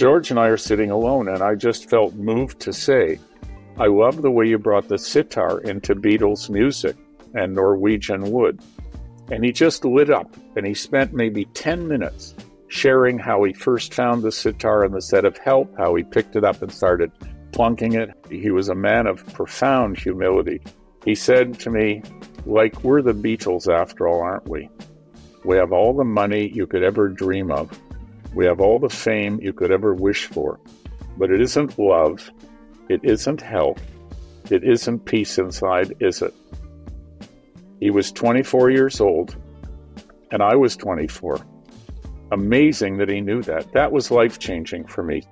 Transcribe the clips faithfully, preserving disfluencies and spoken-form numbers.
George and I are sitting alone, and I just felt moved to say, I love the way you brought the sitar into Beatles music and Norwegian wood. And he just lit up, and he spent maybe ten minutes sharing how he first found the sitar in the set of Help, how he picked it up and started plunking it. He was a man of profound humility. He said to me, like, we're the Beatles after all, aren't we? We have all the money you could ever dream of. We have all the fame you could ever wish for. But it isn't love. It isn't health. It isn't peace inside, is it? He was twenty-four years old, and I was twenty-four. Amazing that he knew that. That was life-changing for me.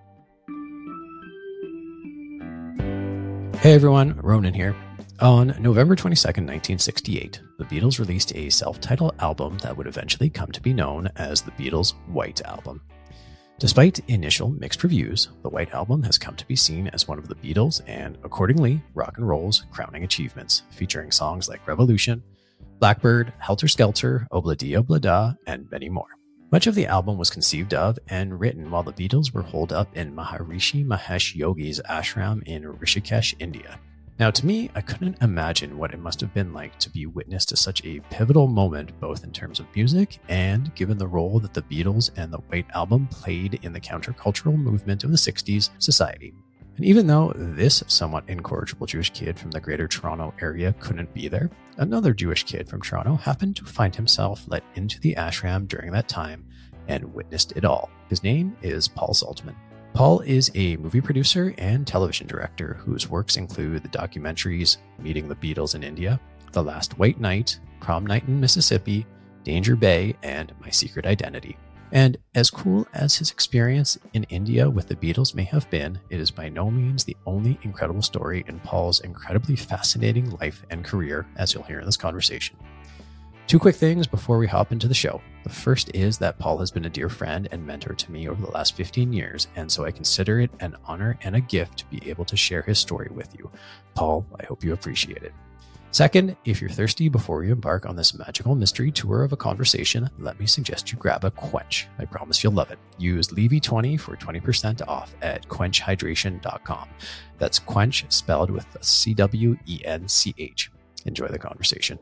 Hey everyone, Ronan here. On November twenty-second, nineteen sixty-eight, the Beatles released a self-titled album that would eventually come to be known as the Beatles' White Album. Despite initial mixed reviews, the White Album has come to be seen as one of the Beatles and, accordingly, rock and roll's crowning achievements, featuring songs like Revolution, Blackbird, Helter Skelter, Obla-Di Obla-Da, and many more. Much of the album was conceived of and written while the Beatles were holed up in Maharishi Mahesh Yogi's ashram in Rishikesh, India. Now, to me, I couldn't imagine what it must have been like to be witness to such a pivotal moment, both in terms of music and given the role that the Beatles and the White Album played in the countercultural movement of the sixties society. And even though this somewhat incorrigible Jewish kid from the Greater Toronto area couldn't be there, another Jewish kid from Toronto happened to find himself let into the ashram during that time and witnessed it all. His name is Paul Saltzman. Paul is a movie producer and television director whose works include the documentaries Meeting the Beatles in India, The Last White Night, Prom Night in Mississippi, Danger Bay, and My Secret Identity. And as cool as his experience in India with the Beatles may have been, it is by no means the only incredible story in Paul's incredibly fascinating life and career, as you'll hear in this conversation. Two quick things before we hop into the show. The first is that Paul has been a dear friend and mentor to me over the last fifteen years, and so I consider it an honor and a gift to be able to share his story with you. Paul, I hope you appreciate it. Second, if you're thirsty before you embark on this magical mystery tour of a conversation, let me suggest you grab a Quench. I promise you'll love it. Use Levy twenty for twenty percent off at quench hydration dot com. That's Quench spelled with a C W E N C H. Enjoy the conversation.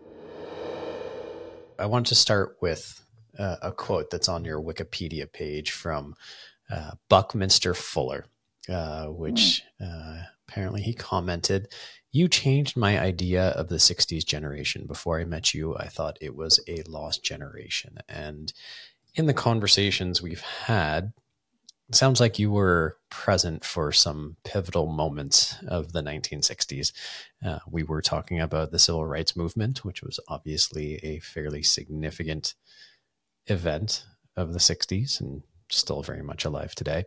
I want to start with uh, a quote that's on your Wikipedia page from uh, Buckminster Fuller, uh, which uh, apparently he commented, "You changed my idea of the sixties generation. Before I met you, I thought it was a lost generation." And in the conversations we've had, it sounds like you were present for some pivotal moments of the nineteen sixties. Uh, we were talking about the civil rights movement, which was obviously a fairly significant event of the sixties and still very much alive today.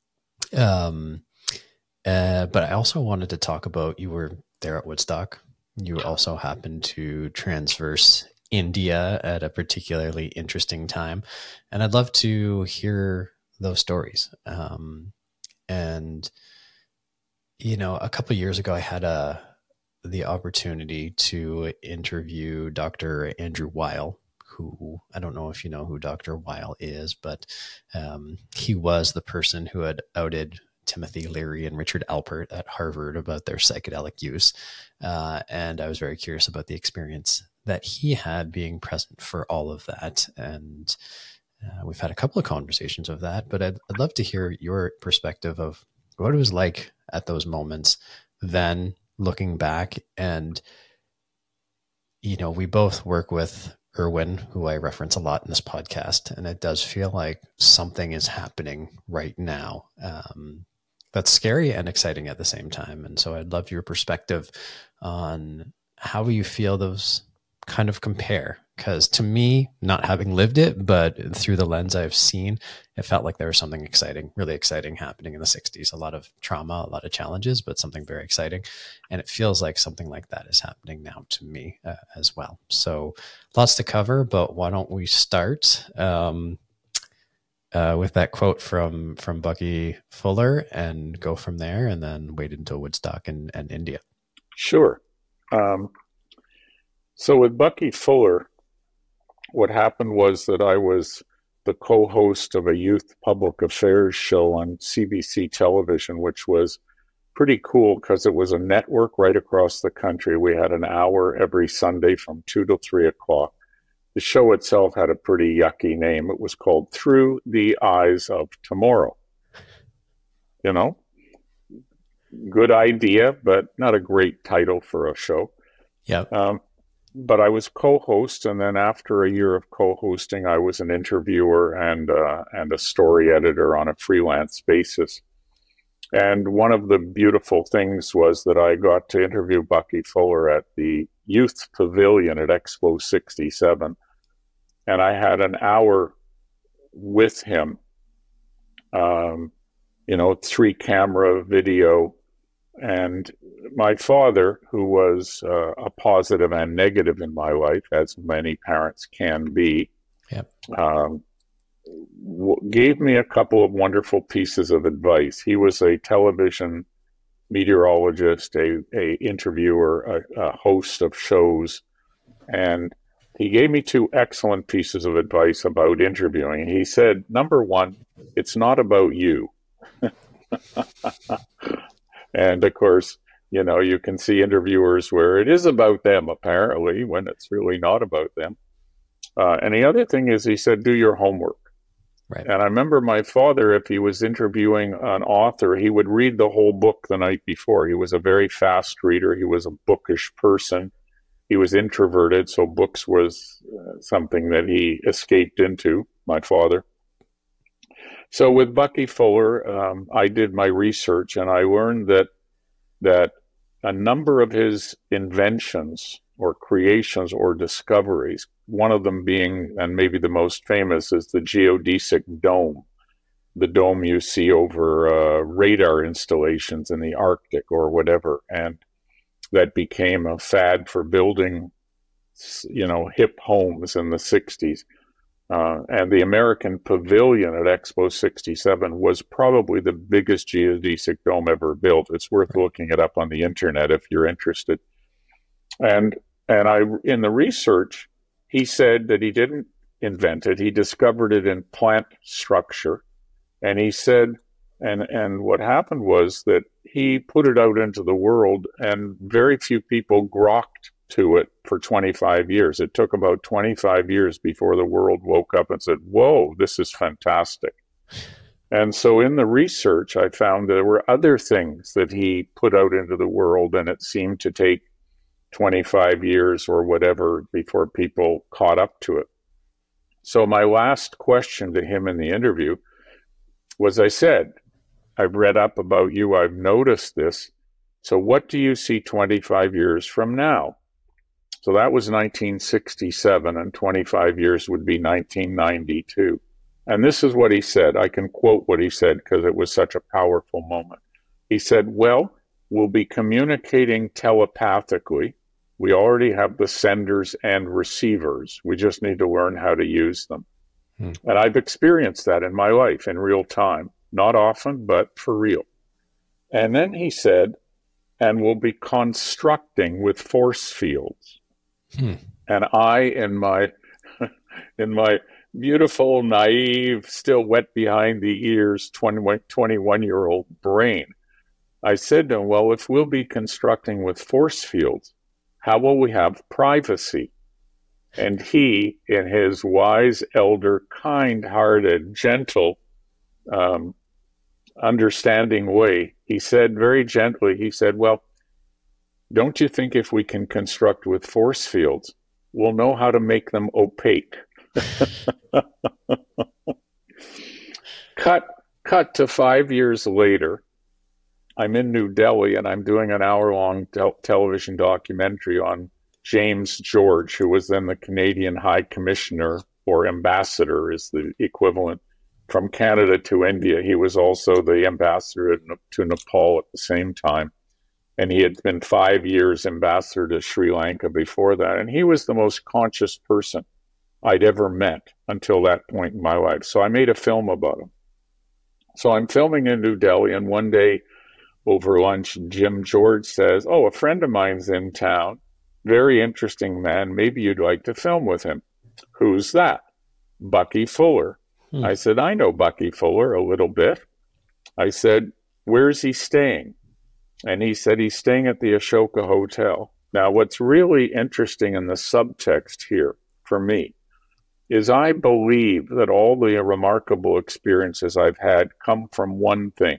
Um, uh, but I also wanted to talk about, you were there at Woodstock. You also happened to transverse India at a particularly interesting time. And I'd love to hear those stories. Um, and, you know, a couple of years ago, I had a, the opportunity to interview Doctor Andrew Weil, who, I don't know if you know who Doctor Weil is, but um, he was the person who had outed Timothy Leary and Richard Alpert at Harvard about their psychedelic use. Uh, and I was very curious about the experience that he had being present for all of that. And uh, we've had a couple of conversations of that, but I'd, I'd love to hear your perspective of what it was like at those moments, then looking back. And, you know, we both work with Erwin, who I reference a lot in this podcast, and it does feel like something is happening right now. Um, that's scary and exciting at the same time. And so I'd love your perspective on how you feel those kind of compare. Because to me, not having lived it, but through the lens I've seen, it felt like there was something exciting, really exciting happening in the sixties. A lot of trauma, a lot of challenges, but something very exciting. And it feels like something like that is happening now to me uh, as well. So lots to cover, but why don't we start um, uh, with that quote from, from Bucky Fuller and go from there, and then wait until Woodstock and, and India. Sure. Um, so with Bucky Fuller, what happened was that I was the co-host of a youth public affairs show on C B C television, which was pretty cool because it was a network right across the country. We had an hour every Sunday from two to three o'clock. The show itself had a pretty yucky name. It was called Through the Eyes of Tomorrow. You know, good idea, but not a great title for a show. Yeah. Um, but I was co-host, and then after a year of co-hosting, I was an interviewer and uh, and a story editor on a freelance basis. And one of the beautiful things was that I got to interview Bucky Fuller at the Youth Pavilion at Expo sixty-seven, and I had an hour with him. Um, you know, three camera video. And my father, who was uh, a positive and negative in my life, as many parents can be, yep. um, w- gave me a couple of wonderful pieces of advice. He was a television meteorologist, a, a interviewer, a, a host of shows, and he gave me two excellent pieces of advice about interviewing. He said, number one, it's not about you. And of course, you know, you can see interviewers where it is about them, apparently, when it's really not about them. Uh, and the other thing is, he said, do your homework. Right. And I remember my father, if he was interviewing an author, he would read the whole book the night before. He was a very fast reader. He was a bookish person. He was introverted, so books was uh, something that he escaped into, my father. So with Bucky Fuller, um, I did my research, and I learned that that a number of his inventions or creations or discoveries, one of them being, and maybe the most famous, is the geodesic dome, the dome you see over uh, radar installations in the Arctic or whatever, and that became a fad for building, you know, hip homes in the sixties. Uh, and the American Pavilion at Expo sixty-seven was probably the biggest geodesic dome ever built. It's worth looking it up on the internet if you're interested. And and I, in the research, he said that he didn't invent it. He discovered it in plant structure. And he said, and and what happened was that he put it out into the world, and very few people grokked to it for twenty-five years. It took about twenty-five years before the world woke up and said, whoa, this is fantastic. And so in the research, I found there were other things that he put out into the world, and it seemed to take twenty-five years or whatever before people caught up to it. So my last question to him in the interview was, I said, I've read up about you, I've noticed this. So what do you see twenty-five years from now? So that was nineteen sixty-seven, and twenty-five years would be nineteen ninety-two. And this is what he said. I can quote what he said because it was such a powerful moment. He said, well, we'll be communicating telepathically. We already have the senders and receivers. We just need to learn how to use them. Hmm. And I've experienced that in my life in real time. Not often, but for real. And then he said, and we'll be constructing with force fields. Hmm. And I, in my in my beautiful, naive, still wet behind the ears, twenty-one-year-old brain, I said to him, well, if we'll be constructing with force fields, how will we have privacy? And he, in his wise, elder, kind-hearted, gentle, um, understanding way, he said very gently, he said, well, don't you think if we can construct with force fields, we'll know how to make them opaque? cut, cut to five years later, I'm in New Delhi, and I'm doing an hour-long te- television documentary on James George, who was then the Canadian High Commissioner, or ambassador is the equivalent, from Canada to India. He was also the ambassador to Nepal at the same time. And he had been five years ambassador to Sri Lanka before that. And he was the most conscious person I'd ever met until that point in my life. So I made a film about him. So I'm filming in New Delhi, and one day over lunch, Jim George says, oh, a friend of mine's in town. Very interesting man. Maybe you'd like to film with him. Who's that? Bucky Fuller. Hmm. I said, I know Bucky Fuller a little bit. I said, where's he staying? And he said he's staying at the Ashoka Hotel. Now, what's really interesting in the subtext here for me is I believe that all the remarkable experiences I've had come from one thing,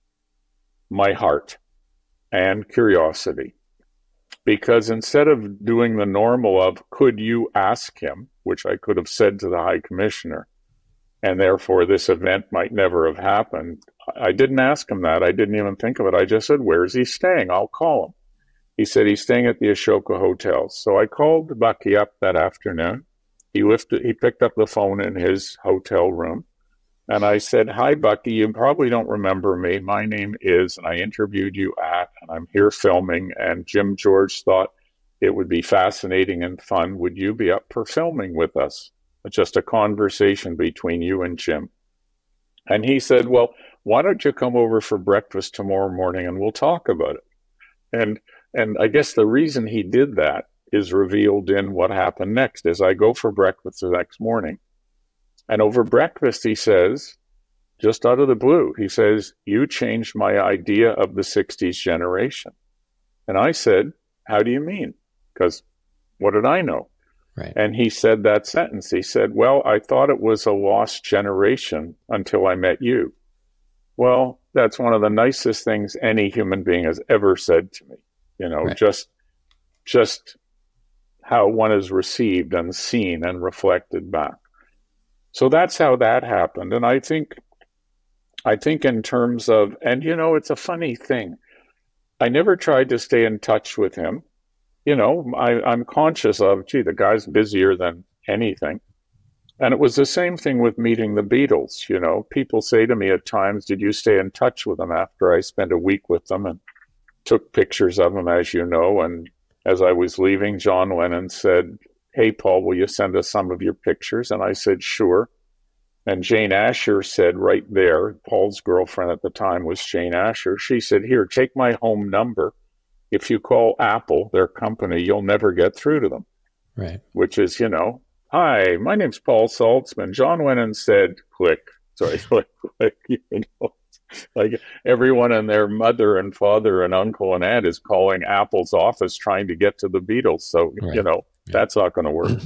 my heart and curiosity. Because instead of doing the normal of, could you ask him, which I could have said to the High Commissioner, and therefore this event might never have happened, I didn't ask him that. I didn't even think of it. I just said, where's he staying? I'll call him. He said he's staying at the Ashoka Hotel. So I called Bucky up that afternoon. He lifted, he picked up the phone in his hotel room. And I said, hi, Bucky, you probably don't remember me. My name is, and I interviewed you at, and I'm here filming. And Jim George thought it would be fascinating and fun. Would you be up for filming with us? Just a conversation between you and Jim. And he said, well, why don't you come over for breakfast tomorrow morning and we'll talk about it. And and I guess the reason he did that is revealed in what happened next. As I go for breakfast the next morning, and over breakfast he says, just out of the blue, he says, you changed my idea of the sixties generation. And I said, how do you mean? Because what did I know? Right. And he said that sentence. He said, well, I thought it was a lost generation until I met you. Well, that's one of the nicest things any human being has ever said to me. You know, right. just just how one is received and seen and reflected back. So that's how that happened. And I think, I think in terms of, and you know, it's a funny thing. I never tried to stay in touch with him. You know, I, I'm conscious of, gee, the guy's busier than anything. And it was the same thing with meeting the Beatles. You know, people say to me at times, did you stay in touch with them after I spent a week with them and took pictures of them, as you know? And as I was leaving, John Lennon said, hey, Paul, will you send us some of your pictures? And I said, sure. And Jane Asher said right there, Paul's girlfriend at the time was Jane Asher. She said, here, take my home number. If you call Apple, their company, you'll never get through to them. Right. Which is, you know, hi, my name's Paul Saltzman. John Lennon said, click. Sorry, click, click. You know, like everyone and their mother and father and uncle and aunt is calling Apple's office trying to get to the Beatles. So, right. you know, yeah. that's not going to work.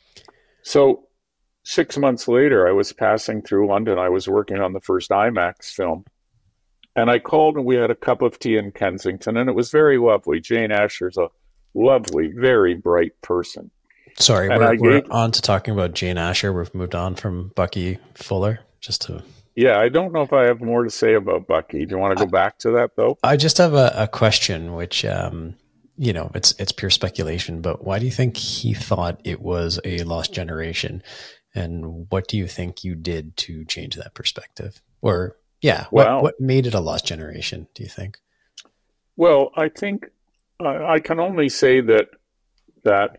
So six months later, I was passing through London. I was working on the first IMAX film. And I called and we had a cup of tea in Kensington, and it was very lovely. Jane Asher's a lovely, very bright person. Sorry, and we're, we're gave, on to talking about Jane Asher. We've moved on from Bucky Fuller. Just to Yeah, I don't know if I have more to say about Bucky. Do you want to go I, back to that, though? I just have a, a question, which, um, you know, it's it's pure speculation, but why do you think he thought it was a lost generation? And what do you think you did to change that perspective? Or... Yeah. What, well, what made it a lost generation, do you think? Well, I think uh, I can only say that that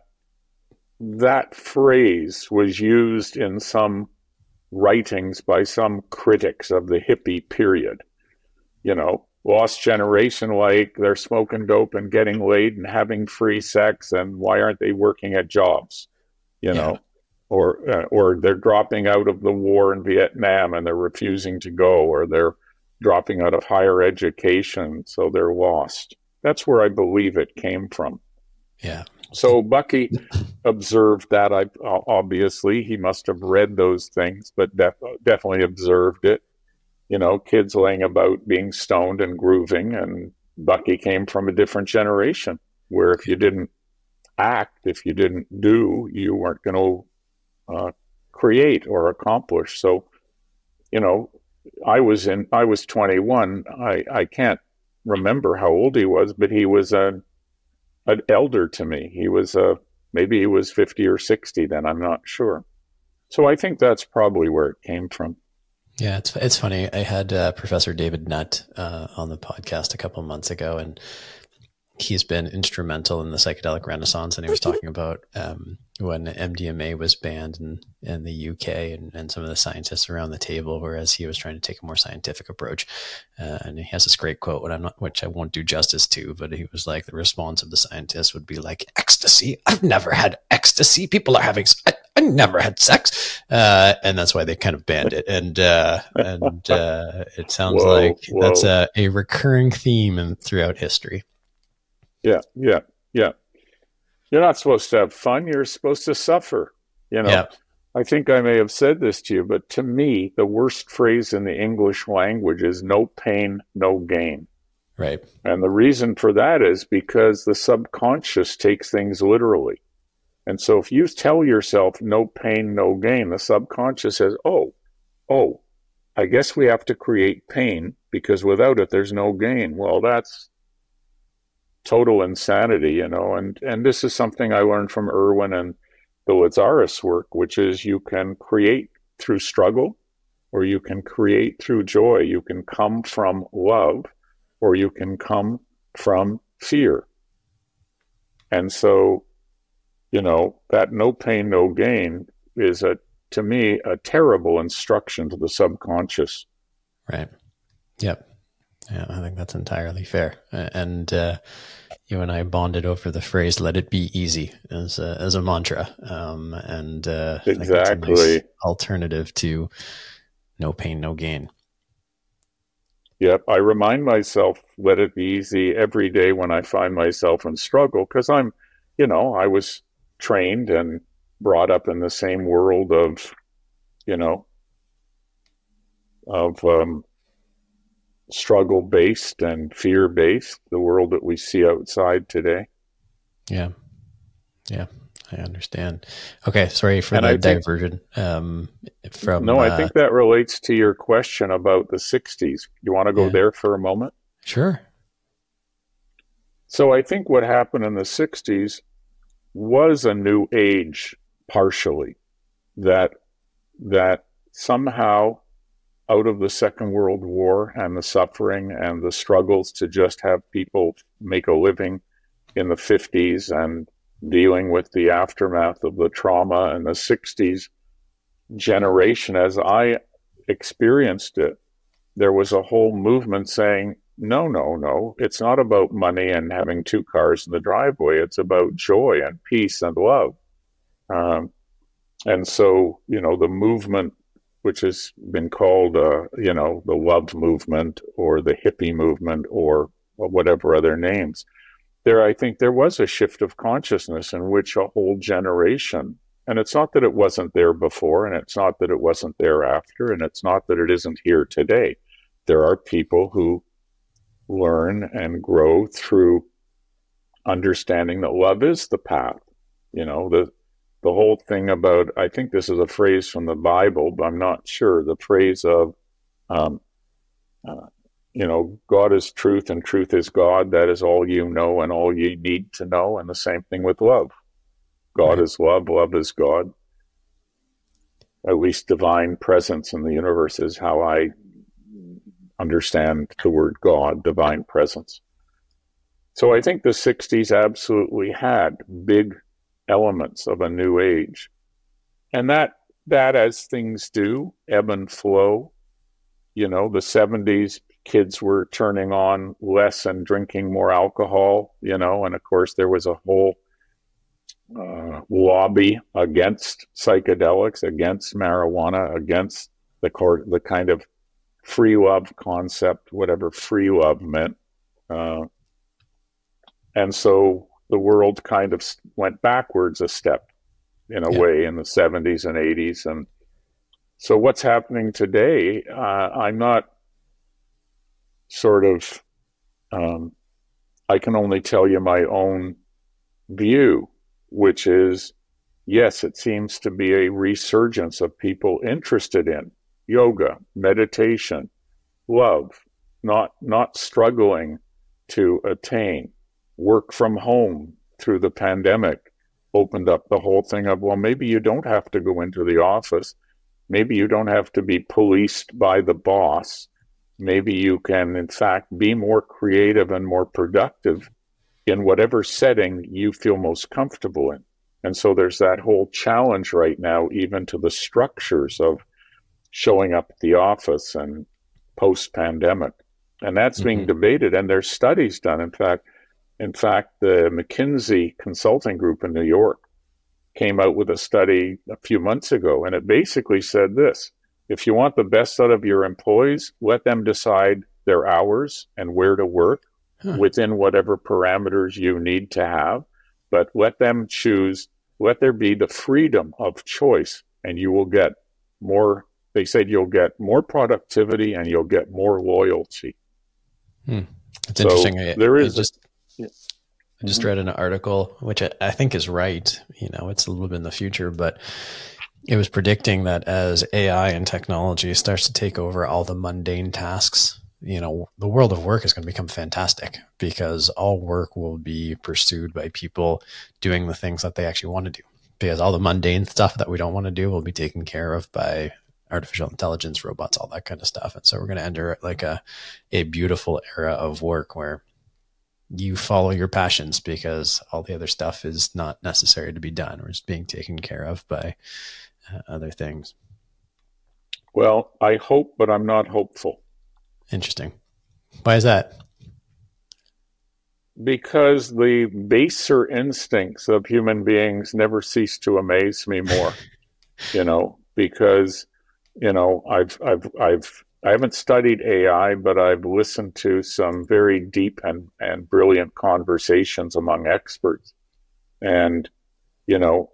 that phrase was used in some writings by some critics of the hippie period. You know, lost generation, like they're smoking dope and getting laid and having free sex, and why aren't they working at jobs? You know. Yeah. Or uh, or they're dropping out of the war in Vietnam and they're refusing to go, or they're dropping out of higher education, so they're lost. That's where I believe it came from. Yeah. So Bucky observed that. I obviously he must have read those things, but def- definitely observed it. You know, kids laying about being stoned and grooving, and Bucky came from a different generation where if you didn't act, if you didn't do, you weren't going to Uh, create or accomplish. So, you know, I was in, I was twenty-one. I, I can't remember how old he was, but he was a, an elder to me. He was a, maybe he was fifty or sixty then, I'm not sure. So I think that's probably where it came from. Yeah, it's it's funny. I had uh, Professor David Nutt uh, on the podcast a couple of months ago, and he's been instrumental in the psychedelic renaissance. And he was talking about um, when M D M A was banned in, in the U K and, and some of the scientists around the table, whereas he was trying to take a more scientific approach. Uh, and he has this great quote, what I'm not, which I won't do justice to, but he was like, the response of the scientists would be like, ecstasy? I've never had ecstasy. People are having, I, I never had sex. Uh, and that's why they kind of banned it. And uh, and uh, it sounds Whoa, like whoa. that's a, a recurring theme in, throughout history. Yeah, yeah, yeah. You're not supposed to have fun. You're supposed to suffer. You know, Yeah. I think I may have said this to you, but to me, the worst phrase in the English language is no pain, no gain. Right. And the reason for that is because the subconscious takes things literally. And so if you tell yourself no pain, no gain, the subconscious says, oh, oh, I guess we have to create pain because without it, there's no gain. Well, that's total insanity, you know, and, and this is something I learned from Irwin and the Lazarus work, which is you can create through struggle or you can create through joy. You can come from love or you can come from fear. And so, you know, that no pain, no gain is, a, to me, a terrible instruction to the subconscious. Right. Yep. Yeah, I think that's entirely fair. And uh, you and I bonded over the phrase "let it be easy" as a, as a mantra. Um, and uh, exactly. I think that's a nice alternative to no pain, no gain. Yep. I remind myself, let it be easy every day when I find myself in struggle, because I'm, you know, I was trained and brought up in the same world of, you know, of um, struggle-based and fear-based, the world that we see outside today. Yeah. Yeah, I understand. Okay, sorry for and the I think, diversion. Um, from no, I uh, think that relates to your question about the sixties. You want to go yeah. there for a moment? Sure. So I think what happened in the sixties was a new age, partially, that that somehow out of the Second World War and the suffering and the struggles to just have people make a living in the fifties and dealing with the aftermath of the trauma in the sixties generation, as I experienced it, there was a whole movement saying, no, no, no, it's not about money and having two cars in the driveway. It's about joy and peace and love. Um, and so, you know, the movement, which has been called, uh, you know, the love movement or the hippie movement or whatever other names, there, I think there was a shift of consciousness in which a whole generation, and it's not that it wasn't there before, and it's not that it wasn't there after, and it's not that it isn't here today. There are people who learn and grow through understanding that love is the path. You know, the the whole thing about, I think this is a phrase from the Bible, but I'm not sure, the phrase of, um, uh, you know, God is truth and truth is God. That is all you know and all you need to know. And the same thing with love. God Right. is love, love is God. At least divine presence in the universe is how I understand the word God, divine presence. So I think the sixties absolutely had big elements of a new age. And that, that as things do, ebb and flow. You know, the seventies, kids were turning on less and drinking more alcohol, you know, and of course there was a whole uh, lobby against psychedelics, against marijuana, against the, court, the kind of free love concept, whatever free love meant. Uh, and so the world kind of went backwards a step in a Yeah. way in the seventies and eighties. And so what's happening today, uh, I'm not sort of, um, I can only tell you my own view, which is, yes, it seems to be a resurgence of people interested in yoga, meditation, love, not not struggling to attain. Work from home through the pandemic opened up the whole thing of, well, maybe you don't have to go into the office. Maybe you don't have to be policed by the boss. Maybe you can, in fact, be more creative and more productive in whatever setting you feel most comfortable in. And so there's that whole challenge right now, even to the structures of showing up at the office and post-pandemic. And that's mm-hmm. being debated, and there's studies done. In fact, in fact, the McKinsey Consulting Group in New York came out with a study a few months ago, and it basically said this: if you want the best out of your employees, let them decide their hours and where to work huh. within whatever parameters you need to have, but let them choose, let there be the freedom of choice, and you will get more, they said you'll get more productivity and you'll get more loyalty. Hmm. It's so interesting. I, there is I just, a, I just mm-hmm. read an article, which I, I think is right. You know, it's a little bit in the future, but it was predicting that as A I and technology starts to take over all the mundane tasks, you know, the world of work is going to become fantastic because all work will be pursued by people doing the things that they actually want to do, because all the mundane stuff that we don't want to do will be taken care of by artificial intelligence, robots, all that kind of stuff. And so we're going to enter like a, a beautiful era of work where you follow your passions because all the other stuff is not necessary to be done or is being taken care of by uh, other things. Well, I hope, but I'm not hopeful. Interesting. Why is that? Because the baser instincts of human beings never cease to amaze me more. You know, because, you know, I've, I've, I've, I haven't studied A I, but I've listened to some very deep and, and brilliant conversations among experts. And, you know,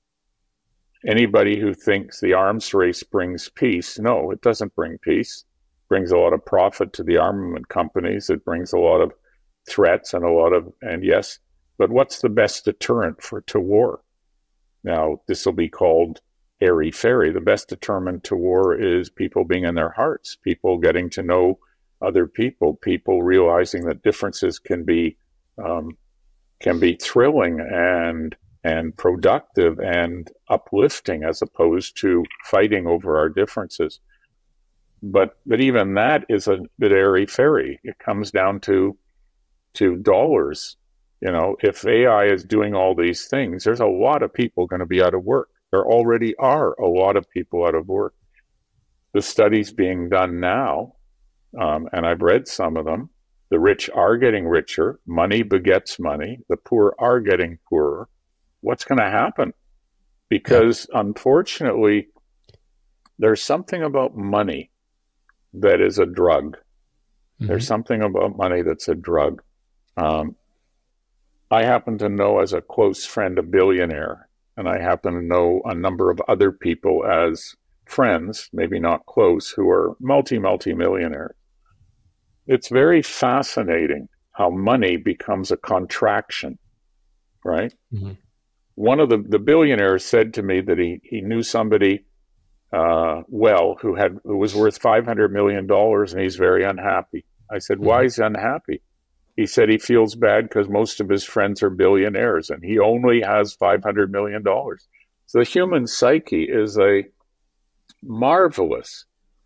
anybody who thinks the arms race brings peace, no, it doesn't bring peace. It brings a lot of profit to the armament companies. It brings a lot of threats and a lot of, and yes, but what's the best deterrent for to war? Now, this will be called airy-fairy. The best deterrent to war is people being in their hearts, people getting to know other people, people realizing that differences can be um, can be thrilling and and productive and uplifting as opposed to fighting over our differences. But but even that is a bit airy-fairy. It comes down to to dollars. You know, if A I is doing all these things, there's a lot of people going to be out of work. There already are a lot of people out of work. The studies being done now, um, and I've read some of them, the rich are getting richer, money begets money, the poor are getting poorer. What's going to happen? Because yeah. unfortunately, there's something about money that is a drug. Mm-hmm. There's something about money that's a drug. Um, I happen to know as a close friend a billionaire, and I happen to know a number of other people as friends, maybe not close, who are multi, multi-millionaires. It's very fascinating how money becomes a contraction, right? Mm-hmm. One of the, the billionaires said to me that he, he knew somebody uh, well who had who was worth five hundred million dollars, and he's very unhappy. I said, mm-hmm. why is he unhappy? He said he feels bad because most of his friends are billionaires and he only has five hundred million dollars. So the human psyche is a marvelous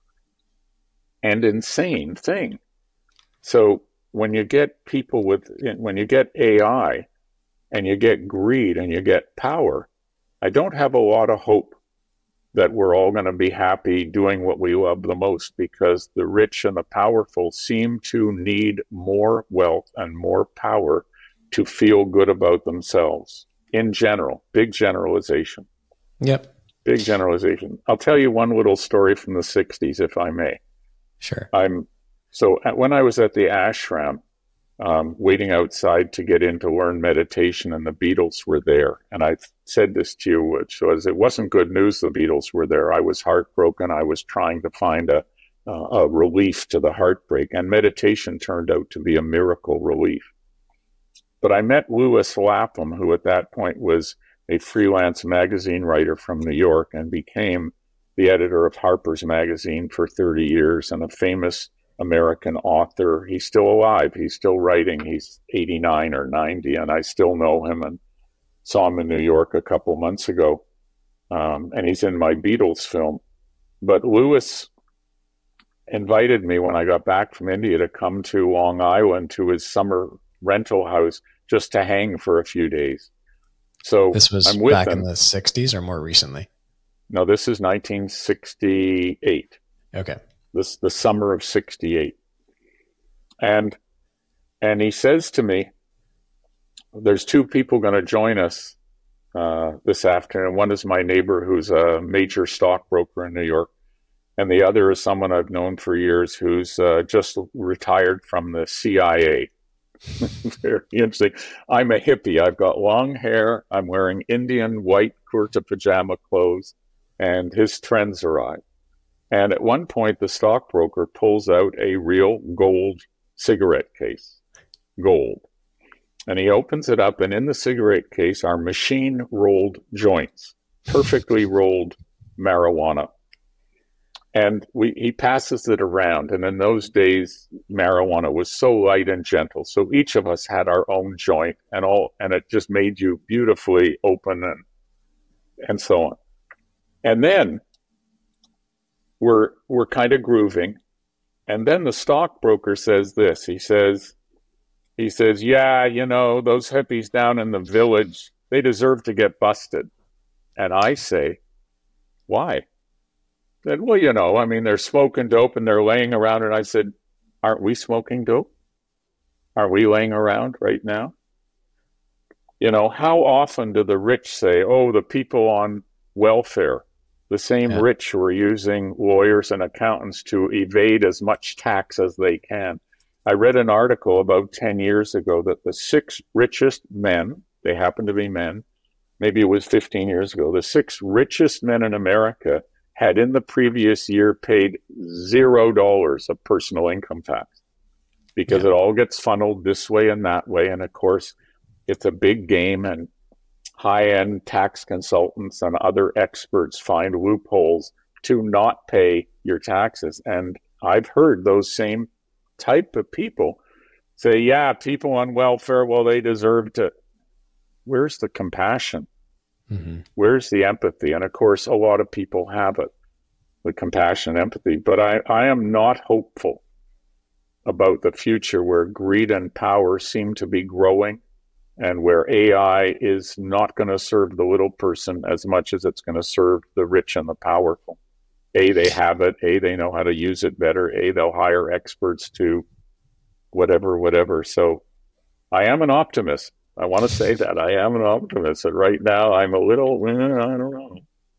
and insane thing. So when you get people with, when you get A I and you get greed and you get power, I don't have a lot of hope that we're all going to be happy doing what we love the most, because the rich and the powerful seem to need more wealth and more power to feel good about themselves in general. Big generalization. Yep. Big generalization. I'll tell you one little story from the sixties, if I may. Sure. I'm so when I was at the ashram, Um, waiting outside to get in to learn meditation, and the Beatles were there. And I said this to you, which was, it wasn't good news the Beatles were there. I was heartbroken. I was trying to find a, uh, a relief to the heartbreak, and meditation turned out to be a miracle relief. But I met Lewis Lapham, who at that point was a freelance magazine writer from New York and became the editor of Harper's Magazine for thirty years and a famous American author. He's still alive. He's still writing. He's eighty-nine or ninety, and I still know him and saw him in New York a couple months ago. Um, and he's in my Beatles film. But Lewis invited me when I got back from India to come to Long Island to his summer rental house just to hang for a few days. So this was I'm with back him. in the sixties or more recently? No, this is nineteen sixty-eight. Okay. This the summer of sixty-eight. And and he says to me, there's two people going to join us uh, this afternoon. One is my neighbor who's a major stockbroker in New York, and the other is someone I've known for years who's uh, just retired from the C I A. Very interesting. I'm a hippie. I've got long hair. I'm wearing Indian white kurta pajama clothes, and his trends arrive. And at one point, the stockbroker pulls out a real gold cigarette case, gold. And he opens it up, and in the cigarette case are machine-rolled joints, perfectly rolled marijuana. And we, he passes it around. And in those days, marijuana was so light and gentle. So each of us had our own joint, and all, and it just made you beautifully open and and so on. And then we're we're kind of grooving. And then the stockbroker says this. He says, he says, yeah, you know, those hippies down in the village, they deserve to get busted. And I say, why? Said, well, you know, I mean, they're smoking dope and they're laying around. And I said, aren't we smoking dope? Are we laying around right now? You know, how often do the rich say, oh, the people on welfare, the same yeah. rich who are using lawyers and accountants to evade as much tax as they can? I read an article about ten years ago that the six richest men, they happen to be men, maybe it was fifteen years ago, the six richest men in America had in the previous year paid zero dollars of personal income tax because yeah. it all gets funneled this way and that way. And of course, it's a big game, and high-end tax consultants and other experts find loopholes to not pay your taxes. And I've heard those same type of people say, yeah, people on welfare, well, they deserve to. Where's the compassion? Mm-hmm. Where's the empathy? And of course, a lot of people have it, the compassion, empathy. But I, I am not hopeful about the future where greed and power seem to be growing, and where A I is not going to serve the little person as much as it's going to serve the rich and the powerful. A, they have it. A, they know how to use it better. A, they'll hire experts to whatever, whatever. So I am an optimist. I want to say that. I am an optimist. And right now I'm a little, I don't know.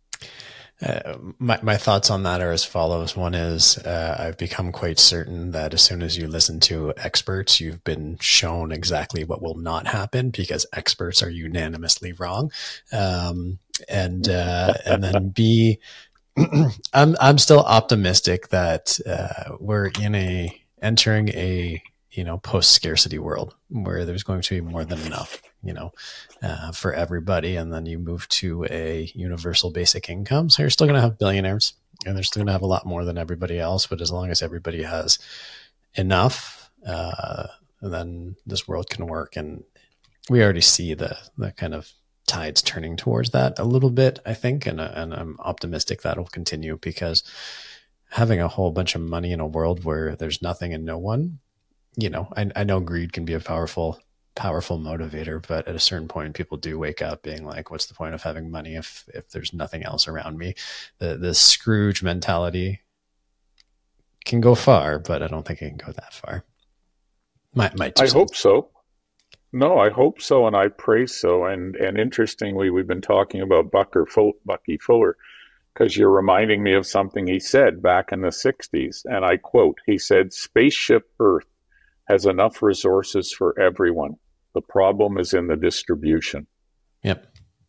Uh, my, my thoughts on that are as follows. One is uh, I've become quite certain that as soon as you listen to experts, you've been shown exactly what will not happen, because experts are unanimously wrong. Um, and uh, and then B, I'm I'm still optimistic that uh, we're in a entering a you know post scarcity world where there's going to be more than enough. you know, uh, for everybody. And then you move to a universal basic income. So you're still going to have billionaires, and they're still going to have a lot more than everybody else. But as long as everybody has enough, uh, then this world can work. And we already see the, the kind of tides turning towards that a little bit, I think. And, uh, and I'm optimistic that'll continue, because having a whole bunch of money in a world where there's nothing and no one, you know, I, I know greed can be a powerful powerful motivator, but at a certain point people do wake up being like, what's the point of having money if if there's nothing else around me? The the Scrooge mentality can go far, but I don't think it can go that far. Might might I hope so. No, I hope so, and I pray so. And and interestingly, we've been talking about Bucker Full, Bucky Fuller, because you're reminding me of something he said back in the sixties, and I quote, he said, "Spaceship Earth has enough resources for everyone. The problem is in the distribution." Yep.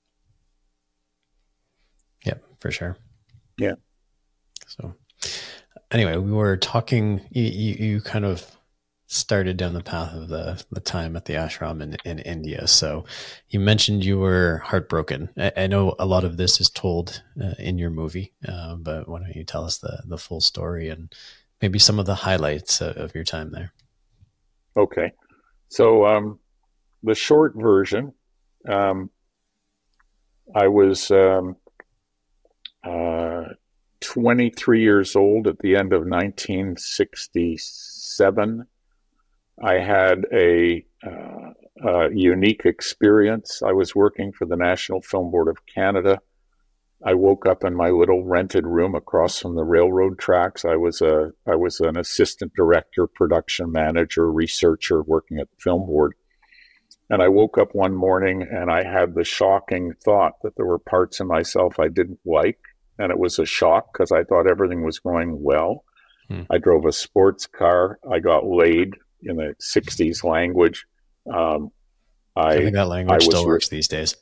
Yep, for sure. Yeah. So anyway, we were talking, you, you, you kind of started down the path of the, the time at the ashram in, in India. So you mentioned you were heartbroken. I, I know a lot of this is told uh, in your movie, uh, but why don't you tell us the, the full story and maybe some of the highlights of, of your time there? Okay. So um, the short version, um, I was um, uh, twenty-three years old at the end of nineteen sixty-seven. I had a, uh, a unique experience. I was working for the National Film Board of Canada. I woke up in my little rented room across from the railroad tracks. I was a I was an assistant director, production manager, researcher working at the film board. And I woke up one morning and I had the shocking thought that there were parts of myself I didn't like. And it was a shock because I thought everything was going well. Hmm. I drove a sports car. I got laid in the sixties language. Um, I, I think that language still works re- these days.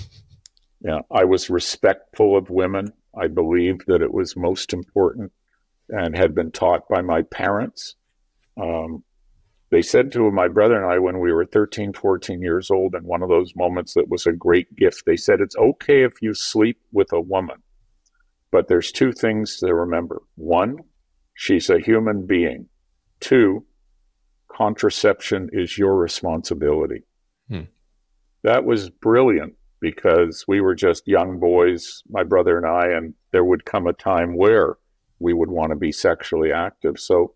Yeah, I was respectful of women. I believed that it was most important and had been taught by my parents. Um, they said to my brother and I when we were thirteen, fourteen years old, in one of those moments that was a great gift, they said, it's okay if you sleep with a woman, but there's two things to remember. One, she's a human being. Two, contraception is your responsibility. Hmm. That was brilliant because we were just young boys, my brother and I, and there would come a time where we would want to be sexually active. So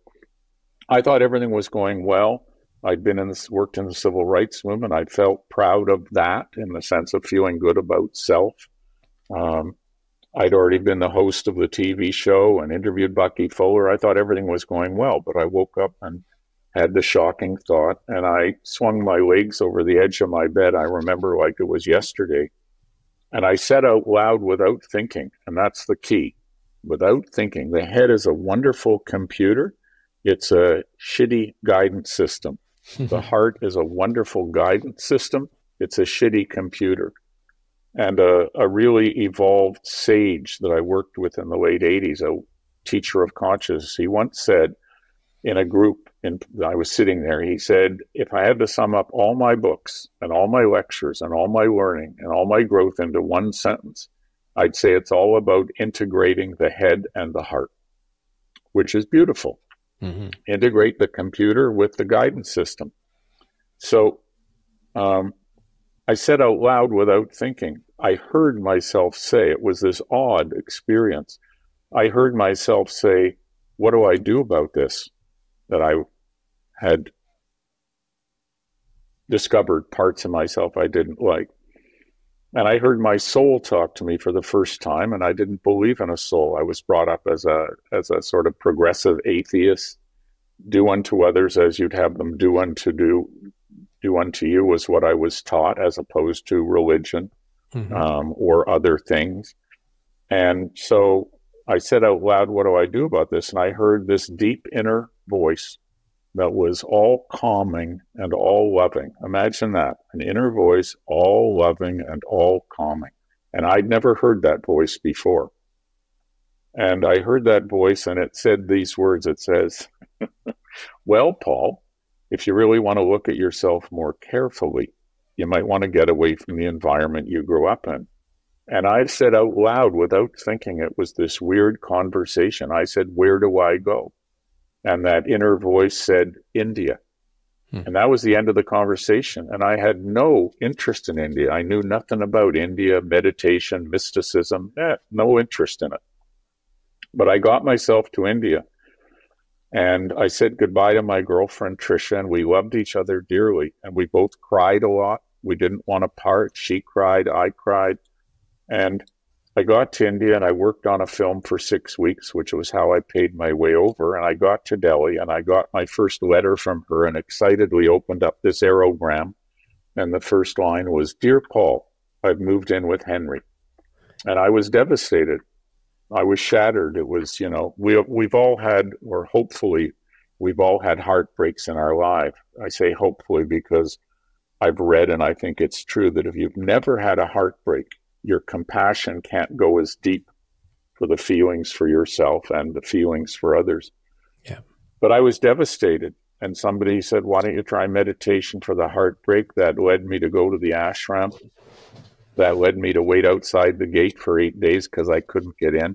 I thought everything was going well. I'd been in this, worked in the civil rights movement. I felt proud of that in the sense of feeling good about self. Um, I'd already been the host of the T V show and interviewed Bucky Fuller. I thought everything was going well, but I woke up and had the shocking thought, and I swung my legs over the edge of my bed. I remember like it was yesterday. And I said out loud without thinking, and that's the key, without thinking. The head is a wonderful computer. It's a shitty guidance system. The heart is a wonderful guidance system. It's a shitty computer. And a, a really evolved sage that I worked with in the late eighties, a teacher of consciousness, he once said in a group, and I was sitting there, he said, if I had to sum up all my books and all my lectures and all my learning and all my growth into one sentence, I'd say it's all about integrating the head and the heart, which is beautiful. Mm-hmm. Integrate the computer with the guidance system. So um, I said out loud without thinking, I heard myself say, it was this odd experience. I heard myself say, what do I do about this? That I had discovered parts of myself I didn't like. And I heard my soul talk to me for the first time, and I didn't believe in a soul. I was brought up as a as a sort of progressive atheist. Do unto others as you'd have them do unto do do unto you was what I was taught, as opposed to religion mm-hmm. um, or other things. And so I said out loud, what do I do about this? And I heard this deep inner voice that was all calming and all loving. Imagine that, an inner voice, all loving and all calming. And I'd never heard that voice before. And I heard that voice, and it said these words. It says, well, Paul, if you really want to look at yourself more carefully, you might want to get away from the environment you grew up in. And I said out loud without thinking, it was this weird conversation. I said, where do I go? And that inner voice said, India. Hmm. And that was the end of the conversation. And I had no interest in India. I knew nothing about India, meditation, mysticism, eh, no interest in it. But I got myself to India. And I said goodbye to my girlfriend, Tricia, and we loved each other dearly. And we both cried a lot. We didn't want to part. She cried, I cried. And I got to India and I worked on a film for six weeks, which was how I paid my way over. And I got to Delhi and I got my first letter from her and excitedly opened up this aerogram. And the first line was, Dear Paul, I've moved in with Henry. And I was devastated. I was shattered. It was, you know, we, we've all had, or hopefully we've all had heartbreaks in our life. I say hopefully because I've read, and I think it's true, that if you've never had a heartbreak, your compassion can't go as deep for the feelings for yourself and the feelings for others. Yeah. But I was devastated. And somebody said, why don't you try meditation for the heartbreak? That led me to go to the ashram. That led me to wait outside the gate for eight days because I couldn't get in.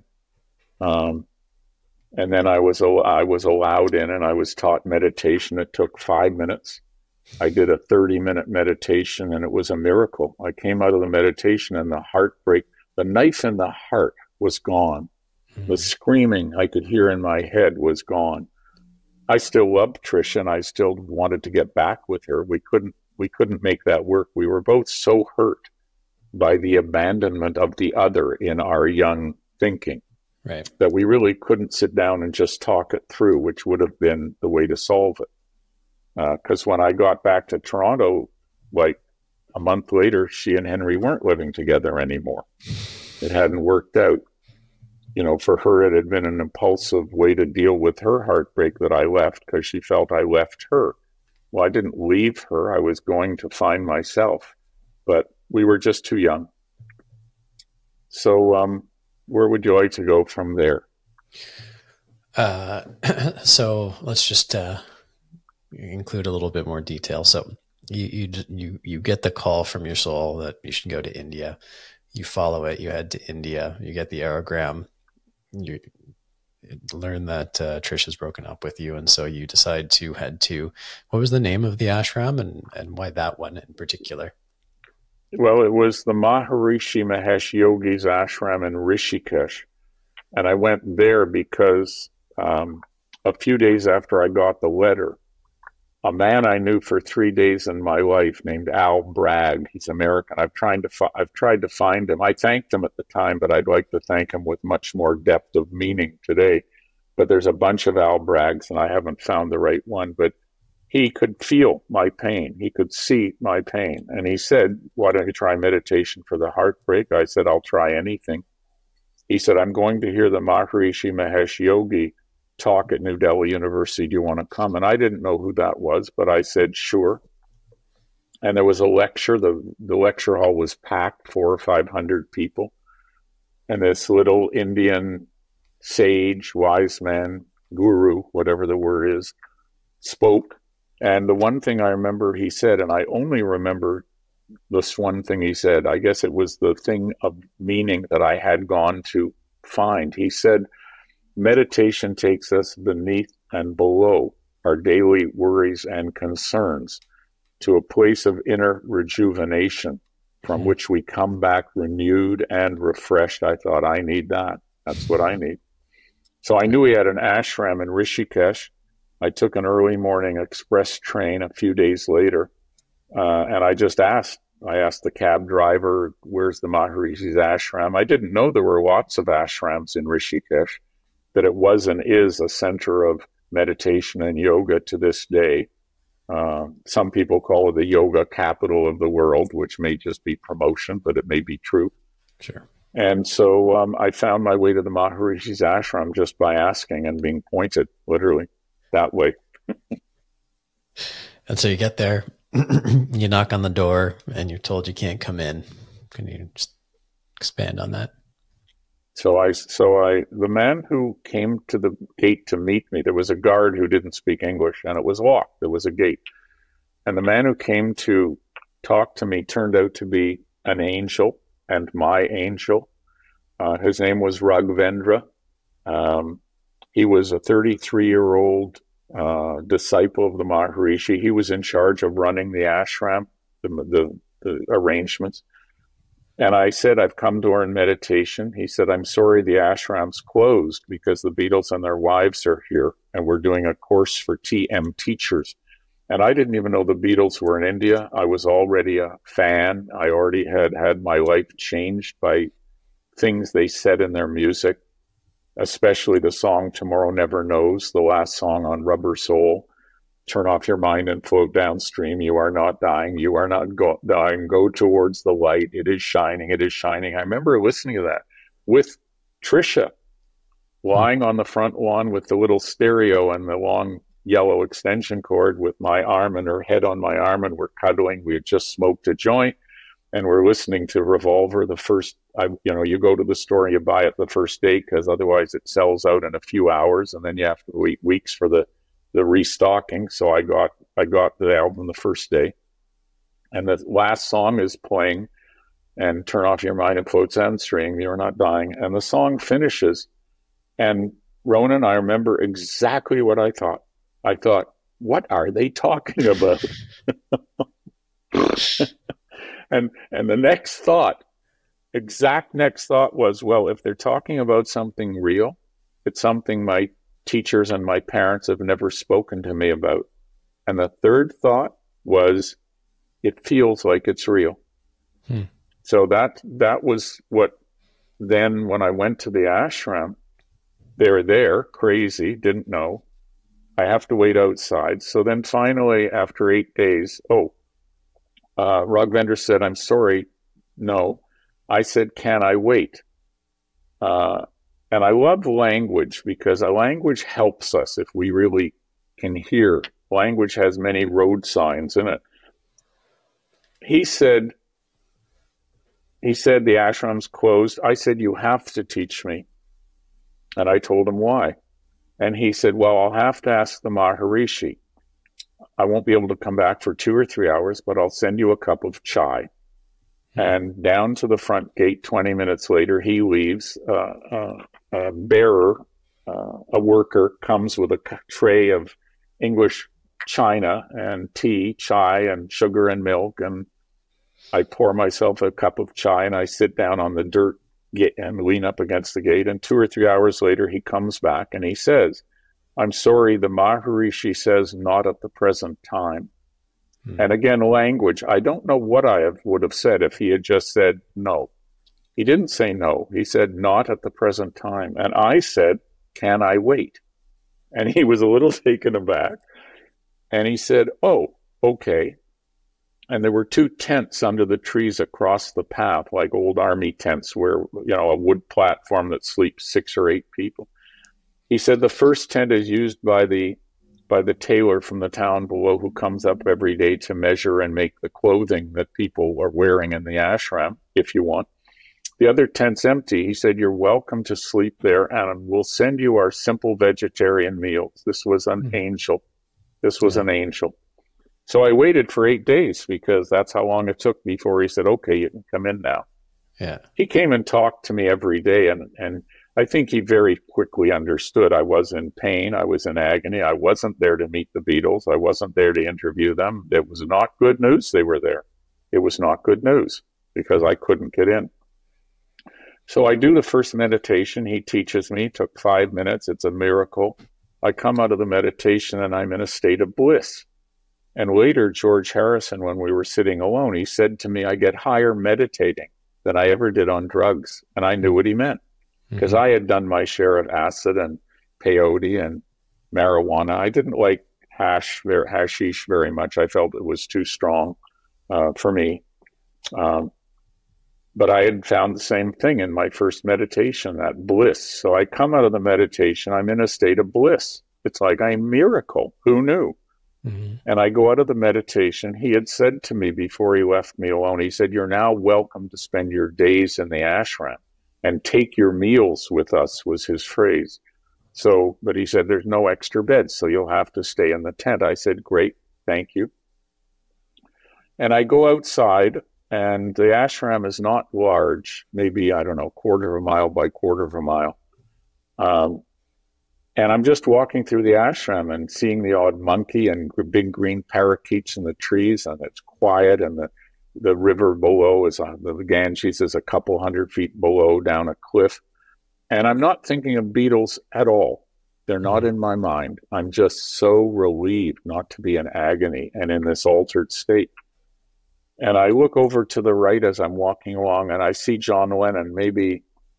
Um, and then I was, I was allowed in and I was taught meditation. It took five minutes. I did a thirty minute meditation and it was a miracle. I came out of the meditation and the heartbreak, the knife in the heart was gone. Mm-hmm. The screaming I could hear in my head was gone. I still loved Tricia and I still wanted to get back with her. We couldn't, we couldn't make that work. We were both so hurt by the abandonment of the other in our young thinking. Right. That we really couldn't sit down and just talk it through, which would have been the way to solve it. Because uh, when I got back to Toronto, like a month later, she and Henry weren't living together anymore. It hadn't worked out. You know, for her, it had been an impulsive way to deal with her heartbreak that I left because she felt I left her. Well, I didn't leave her. I was going to find myself, but we were just too young. So um, where would you like to go from there? Uh, so let's just uh, include a little bit more detail. So you, you, you, you get the call from your soul that you should go to India. You follow it. You head to India. You get the aerogram. You learn that uh, Trish has broken up with you. And so you decide to head to, what was the name of the ashram and, and why that one in particular? Well, it was the Maharishi Mahesh Yogi's ashram in Rishikesh. And I went there because um, a few days after I got the letter, a man I knew for three days in my life named Al Bragg. He's American. I've tried to fi- I've tried to find him. I thanked him at the time, but I'd like to thank him with much more depth of meaning today. But there's a bunch of Al Braggs, and I haven't found the right one. But he could feel my pain. He could see my pain. And he said, why don't you try meditation for the heartbreak? I said, I'll try anything. He said, I'm going to hear the Maharishi Mahesh Yogi talk at New Delhi University. Do you want to come? And I didn't know who that was, but I said, sure. And there was a lecture. The, the lecture hall was packed, four or five hundred people. And this little Indian sage, wise man, guru, whatever the word is, spoke. And the one thing I remember he said, and I only remember this one thing he said, I guess it was the thing of meaning that I had gone to find. He said, meditation takes us beneath and below our daily worries and concerns to a place of inner rejuvenation from mm-hmm. which we come back renewed and refreshed. I thought, I need that. That's what I need. So I knew he had an ashram in Rishikesh. I took an early morning express train a few days later, uh, and I just asked. I asked the cab driver, where's the Maharishi's ashram? I didn't know there were lots of ashrams in Rishikesh, that it was and is a center of meditation and yoga to this day. Uh, some people call it the yoga capital of the world, which may just be promotion, but it may be true. Sure. And so um, I found my way to the Maharishi's ashram just by asking and being pointed, literally, that way. And so you get there, you knock on the door, and you're told you can't come in. Can you just expand on that? So I, so I, the man who came to the gate to meet me, there was a guard who didn't speak English, and it was locked. There was a gate. And the man who came to talk to me turned out to be an angel, and my angel. Uh, his name was Raghavendra. Um, he was a thirty-three-year-old uh, disciple of the Maharishi. He was in charge of running the ashram, the, the, the arrangements. And I said, I've come to learn meditation. He said, I'm sorry, the ashram's closed because the Beatles and their wives are here, and we're doing a course for T M teachers. And I didn't even know the Beatles were in India. I was already a fan. I already had had my life changed by things they said in their music, especially the song Tomorrow Never Knows, the last song on Rubber Soul. Turn off your mind and float downstream. You are not dying. You are not go- dying. Go towards the light. It is shining. It is shining. I remember listening to that with Trisha lying on the front lawn with the little stereo and the long yellow extension cord with my arm and her head on my arm, and we're cuddling. We had just smoked a joint, and we're listening to Revolver. The first, I, you know, you go to the store and you buy it the first day because otherwise it sells out in a few hours, and then you have to wait weeks for the the restocking. So I got I got the album the first day, and the last song is playing, and Turn Off Your Mind and Float Downstream. You're not dying, and the song finishes, and Ronan, I remember exactly what I thought. I thought, what are they talking about? and and the next thought, exact next thought was, well, if they're talking about something real, it's something my teachers and my parents have never spoken to me about. And the third thought was, it feels like it's real. Hmm. So that that was what, then when I went to the ashram, they're there, crazy, didn't know. I have to wait outside. So then finally, after eight days, oh, Uh, Rogvendra said, I'm sorry, no. I said, can I wait? Uh, and I love language because a language helps us if we really can hear. Language has many road signs in it. He said, he said, the ashram's closed. I said, you have to teach me. And I told him why. And he said, well, I'll have to ask the Maharishi. I won't be able to come back for two or three hours, but I'll send you a cup of chai. Mm-hmm. And down to the front gate, twenty minutes later, he leaves. Uh, uh, a bearer, uh, a worker, comes with a tray of English china and tea, chai and sugar and milk. And I pour myself a cup of chai and I sit down on the dirt and lean up against the gate. And two or three hours later, he comes back and he says, I'm sorry, the Maharishi says not at the present time. Hmm. And again, language, I don't know what I have, would have said if he had just said no. He didn't say no. He said not at the present time. And I said, can I wait? And he was a little taken aback. And he said, oh, okay. And there were two tents under the trees across the path, like old army tents where, you know, a wood platform that sleeps six or eight people. He said the first tent is used by the by the tailor from the town below who comes up every day to measure and make the clothing that people are wearing in the ashram, if you want. The other tent's empty. He said, you're welcome to sleep there, and we'll send you our simple vegetarian meals. This was an mm-hmm. angel. This was yeah. an angel. So I waited for eight days because that's how long it took before he said, okay, you can come in now. Yeah. He came and talked to me every day, and, and I think he very quickly understood I was in pain. I was in agony. I wasn't there to meet the Beatles. I wasn't there to interview them. It was not good news they were there. It was not good news because I couldn't get in. So I do the first meditation. He teaches me. It took five minutes. It's a miracle. I come out of the meditation and I'm in a state of bliss. And later, George Harrison, when we were sitting alone, he said to me, I get higher meditating than I ever did on drugs. And I knew what he meant because mm-hmm. I had done my share of acid and peyote and marijuana. I didn't like hash, hashish very much. I felt it was too strong uh, for me. Um, but I had found the same thing in my first meditation, that bliss. So I come out of the meditation, I'm in a state of bliss. It's like a miracle. Who knew? Mm-hmm. And I go out of the meditation. He had said to me before he left me alone, he said, you're now welcome to spend your days in the ashram and take your meals with us, was his phrase. So, but he said, there's no extra beds, so you'll have to stay in the tent. I said, great, thank you. And I go outside, and the ashram is not large, maybe, I don't know, quarter of a mile by quarter of a mile. Um, And I'm just walking through the ashram and seeing the odd monkey and big green parakeets in the trees, and it's quiet, and the, the river below is, uh, the Ganges is a couple hundred feet below down a cliff. And I'm not thinking of Beatles at all. They're not in my mind. I'm just so relieved not to be in agony and in this altered state. And I look over to the right as I'm walking along, and I see John Lennon maybe,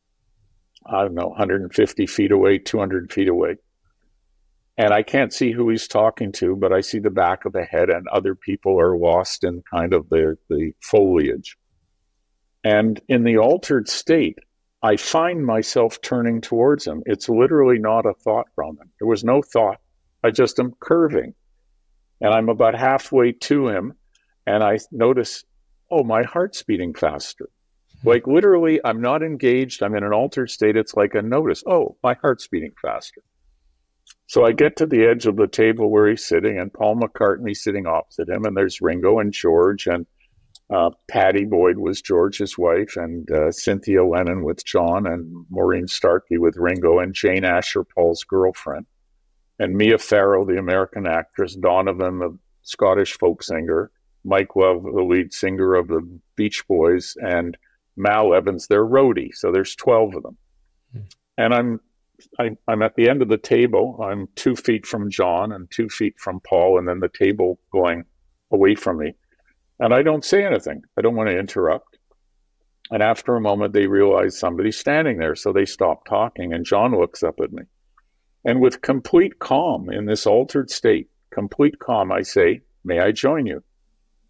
I don't know, one hundred fifty feet away, two hundred feet away. And I can't see who he's talking to, but I see the back of the head, and other people are lost in kind of the, the foliage. And in the altered state, I find myself turning towards him. It's literally not a thought, Roman. There was no thought. I just am curving. And I'm about halfway to him, and I notice, oh, my heart's beating faster. Like literally, I'm not engaged. I'm in an altered state. It's like a notice. Oh, my heart's beating faster. So I get to the edge of the table where he's sitting, and Paul McCartney's sitting opposite him, and there's Ringo and George, and uh, Pattie Boyd was George's wife, and uh, Cynthia Lennon with John, and Maureen Starkey with Ringo, and Jane Asher, Paul's girlfriend, and Mia Farrow, the American actress, Donovan, the Scottish folk singer, Mike Love, the lead singer of the Beach Boys, and Mal Evans, their roadie. So there's twelve of them. Mm. And I'm I, I'm at the end of the table. I'm two feet from John and two feet from Paul, and then the table going away from me. And I don't say anything. I don't want to interrupt. And after a moment, they realize somebody's standing there. So they stop talking, and John looks up at me. And with complete calm, in this altered state, complete calm, I say, may I join you?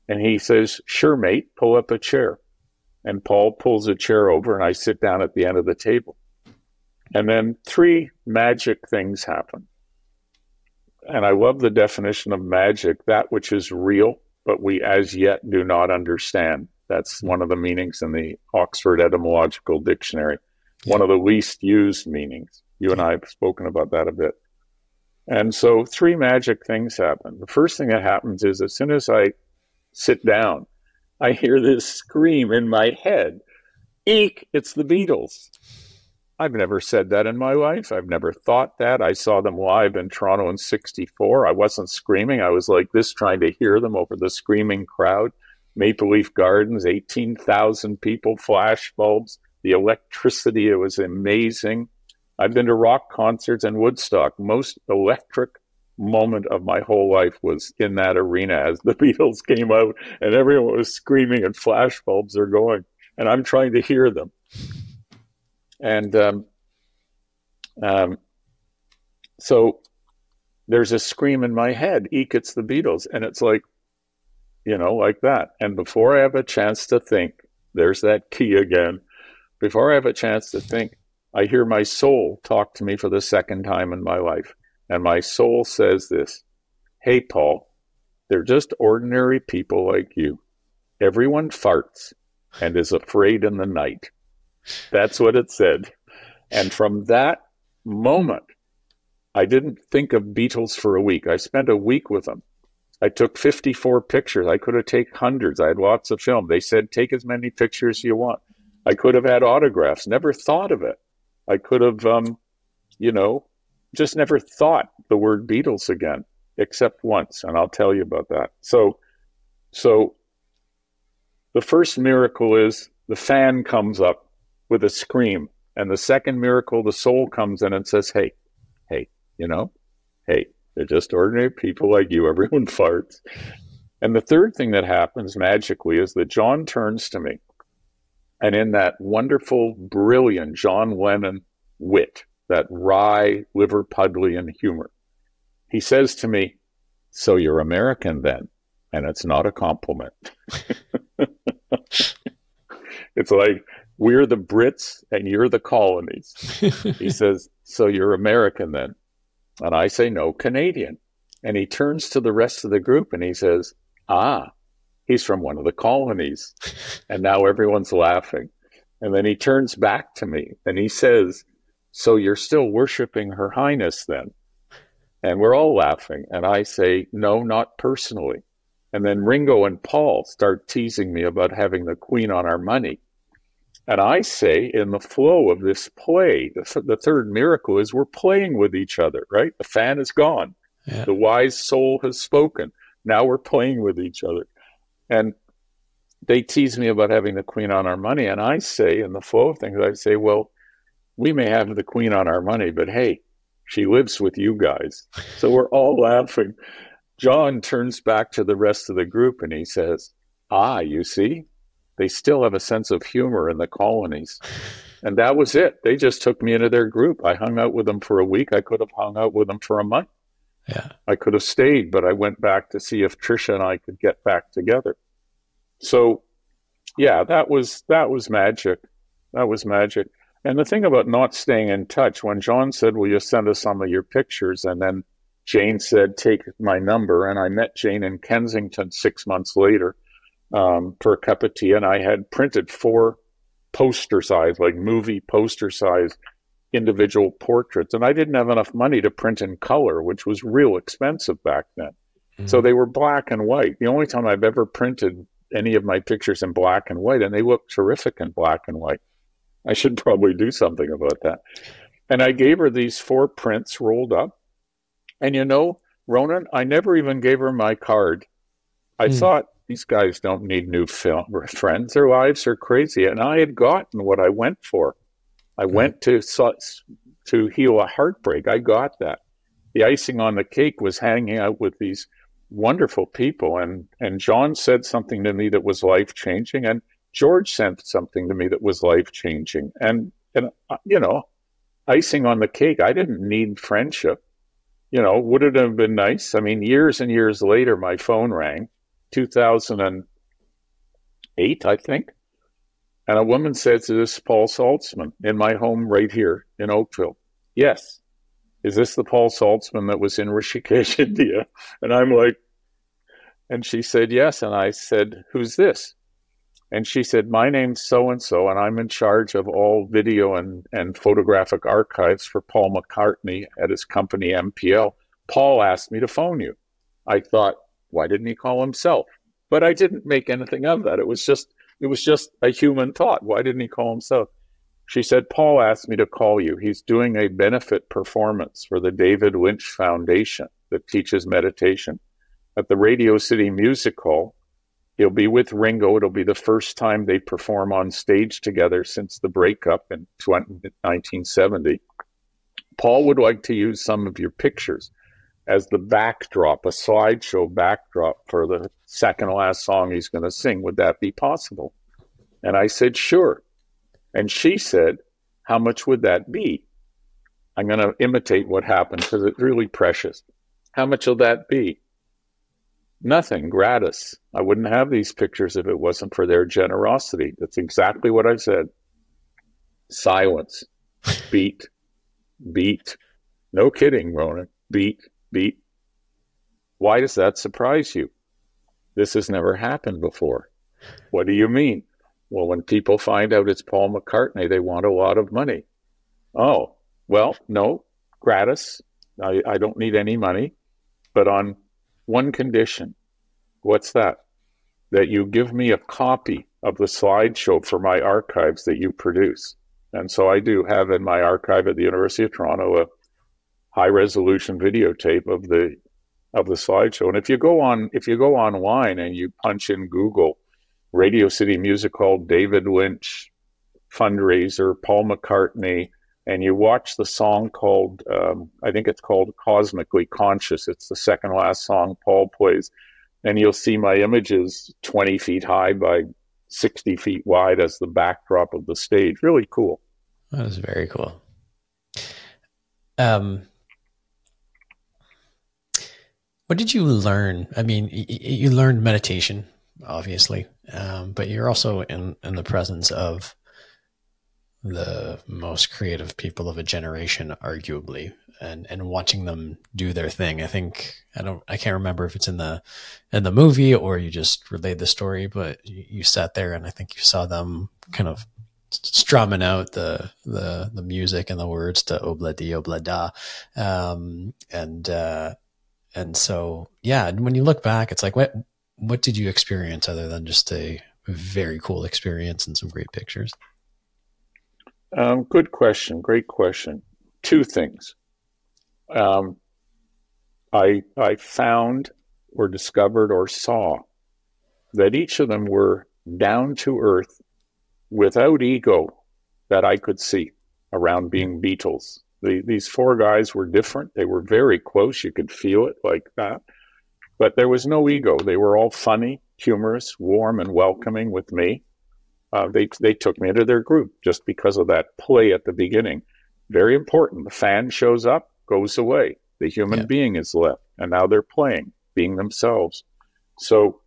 And he says, sure, mate, pull up a chair. And Paul pulls a chair over, and I sit down at the end of the table. And then three magic things happen. And I love the definition of magic, that which is real, but we as yet do not understand. That's one of the meanings in the Oxford Etymological Dictionary, yeah. One of the least used meanings. You and I have spoken about that a bit. And so three magic things happen. The first thing that happens is as soon as I sit down, I hear this scream in my head, eek, it's the Beatles. I've never said that in my life. I've never thought that. I saw them live in Toronto in sixty-four. I wasn't screaming. I was like this, trying to hear them over the screaming crowd. Maple Leaf Gardens, eighteen thousand people, flash bulbs, the electricity, it was amazing. I've been to rock concerts in Woodstock. Most electric moment of my whole life was in that arena as the Beatles came out and everyone was screaming and flash bulbs are going. And I'm trying to hear them. And um, um, so there's a scream in my head, eek, it's the Beatles. And it's like, you know, like that. And before I have a chance to think, there's that key again. Before I have a chance to think, I hear my soul talk to me for the second time in my life. And my soul says this, hey, Paul, they're just ordinary people like you. Everyone farts and is afraid in the night. That's what it said. And from that moment, I didn't think of Beatles for a week. I spent a week with them. I took fifty-four pictures. I could have taken hundreds. I had lots of film. They said, take as many pictures as you want. I could have had autographs. Never thought of it. I could have, um, you know, just never thought the word Beatles again, except once. And I'll tell you about that. So, so the first miracle is the fan comes up with a scream. And the second miracle, the soul comes in and says, hey, hey, you know, hey, they're just ordinary people like you. Everyone farts. And the third thing that happens magically is that John turns to me. And in that wonderful, brilliant John Lennon wit, that wry, Liverpudlian humor, he says to me, so you're American then? And it's not a compliment. It's like, we're the Brits and you're the colonies. He says, so you're American then? And I say, no, Canadian. And he turns to the rest of the group and he says, ah, he's from one of the colonies. And now everyone's laughing. And then he turns back to me and he says, so you're still worshiping Her Highness then? And we're all laughing. And I say, no, not personally. And then Ringo and Paul start teasing me about having the Queen on our money. And I say, in the flow of this play, the, the third miracle is we're playing with each other, right? The fan is gone. Yeah. The wise soul has spoken. Now we're playing with each other. And they tease me about having the Queen on our money. And I say, in the flow of things, I say, well, we may have the Queen on our money, but hey, she lives with you guys. So we're all laughing. John turns back to the rest of the group and he says, ah, you see? They still have a sense of humor in the colonies. And that was it. They just took me into their group. I hung out with them for a week. I could have hung out with them for a month. Yeah. I could have stayed, but I went back to see if Trisha and I could get back together. So, yeah, that was that was magic. That was magic. And the thing about not staying in touch, when John said, will you send us some of your pictures? And then Jane said, take my number. And I met Jane in Kensington six months later. Um, for a cup of tea, and I had printed four poster size, like movie poster size individual portraits, and I didn't have enough money to print in color, which was real expensive back then. Mm-hmm. So they were black and white. The only time I've ever printed any of my pictures in black and white, and they look terrific in black and white. I should probably do something about that. And I gave her these four prints rolled up, and you know, Ronan, I never even gave her my card. I mm. thought, these guys don't need new film friends. Their lives are crazy. And I had gotten what I went for. I went to to heal a heartbreak. I got that. The icing on the cake was hanging out with these wonderful people. And, and John said something to me that was life-changing. And George said something to me that was life-changing. And, and you know, icing on the cake, I didn't need friendship. You know, would it have been nice? I mean, years and years later, my phone rang. two thousand eight, I think. And a woman said, "Is this Paul Saltzman in my home right here in Oakville?" "Yes." "Is this the Paul Saltzman that was in Rishikesh, India?" And I'm like, and she said, "Yes." And I said, "Who's this?" And she said, "My name's so-and-so, and I'm in charge of all video and, and photographic archives for Paul McCartney at his company, M P L. Paul asked me to phone you." I thought, why didn't he call himself? But I didn't make anything of that. It was just, it was just a human thought. Why didn't he call himself? She said, "Paul asked me to call you. He's doing a benefit performance for the David Lynch Foundation that teaches meditation at the Radio City Music Hall. He'll be with Ringo. It'll be the first time they perform on stage together since the breakup in nineteen seventy. Paul would like to use some of your pictures as the backdrop, a slideshow backdrop for the second last song he's going to sing. Would that be possible?" And I said, "Sure." And she said, "How much would that be?" I'm going to imitate what happened because it's really precious. "How much will that be?" "Nothing, gratis. I wouldn't have these pictures if it wasn't for their generosity." That's exactly what I said. Silence. Beat. Beat. No kidding, Ronan. Beat. Beat. Why does that surprise you? This has never happened before. What do you mean? Well, when people find out it's Paul McCartney, they want a lot of money. Oh, well, no, gratis. I, I don't need any money, but on one condition. What's that? That you give me a copy of the slideshow for my archives that you produce. And so I do have in my archive at the University of Toronto a high-resolution videotape of the of the slideshow. And if you go on, if you go online and you punch in Google Radio City Music Hall, David Lynch fundraiser, Paul McCartney, and you watch the song called, um, I think it's called Cosmically Conscious. It's the second last song Paul plays. And you'll see my images twenty feet high by sixty feet wide as the backdrop of the stage. Really cool. That is very cool. Um, what did you learn? I mean, y- you learned meditation, obviously, um, but you're also in, in the presence of the most creative people of a generation, arguably, and, and watching them do their thing. I think, I don't, I can't remember if it's in the, in the movie or you just relayed the story, but you, you sat there and I think you saw them kind of strumming out the, the, the music and the words to Obla Di Obla Da. Um, and, uh, and so, yeah, when you look back, it's like, what, what did you experience other than just a very cool experience and some great pictures? Um, good question. Great question. Two things. Um, I I found or discovered or saw that each of them were down to earth, without ego, that I could see around being Beatles. The, these four guys were different. They were very close. You could feel it like that. But there was no ego. They were all funny, humorous, warm, and welcoming with me. Uh, they they took me into their group just because of that play at the beginning. Very important. The fan shows up, goes away. The human yeah. being is left, and now they're playing, being themselves. So,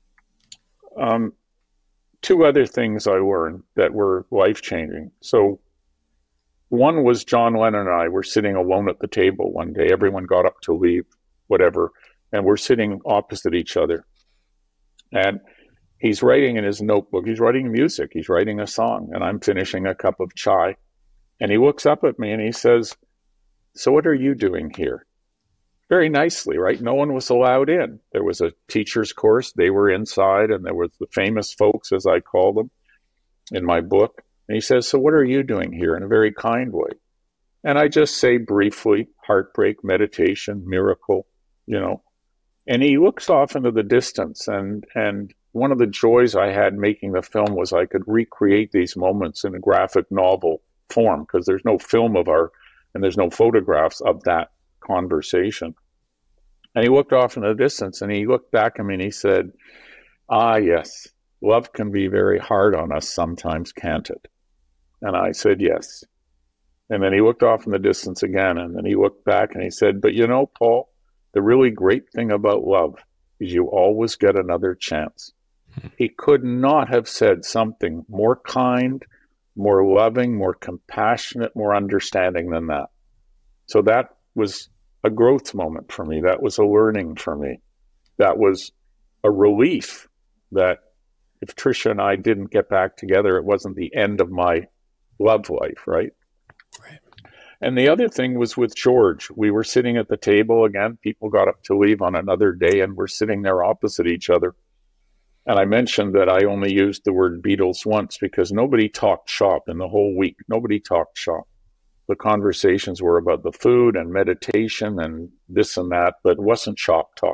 um, two other things I learned that were life-changing. So, one was John Lennon and I were sitting alone at the table one day. Everyone got up to leave, whatever, and we're sitting opposite each other. And he's writing in his notebook, he's writing music, he's writing a song, and I'm finishing a cup of chai. And he looks up at me and he says, "So what are you doing here?" Very nicely, right? No one was allowed in. There was a teacher's course, they were inside, and there was the famous folks, as I call them, in my book. And he says, "So what are you doing here?" in a very kind way. And I just say briefly, heartbreak, meditation, miracle, you know. And he looks off into the distance, and and one of the joys I had making the film was I could recreate these moments in a graphic novel form, because there's no film of our, and there's no photographs of that conversation. And he looked off in the distance, and he looked back at me and he said, "Ah, yes, love can be very hard on us sometimes, can't it?" And I said, "Yes." And then he looked off in the distance again, and then he looked back and he said, "But you know, Paul, the really great thing about love you always get another chance. He could not have said something more kind, more loving, more compassionate, more understanding than that. So that was a growth moment for me. That was a learning for me. That was a relief that if Tricia and I didn't get back together, it wasn't the end of my love life, right? Right. And the other thing was with George. We were sitting at the table again. People got up to leave on another day, and we're sitting there opposite each other. And I mentioned that I only used the word Beatles once because nobody talked shop in the whole week. Nobody talked shop. The conversations were about the food and meditation and this and that, but it wasn't shop talk.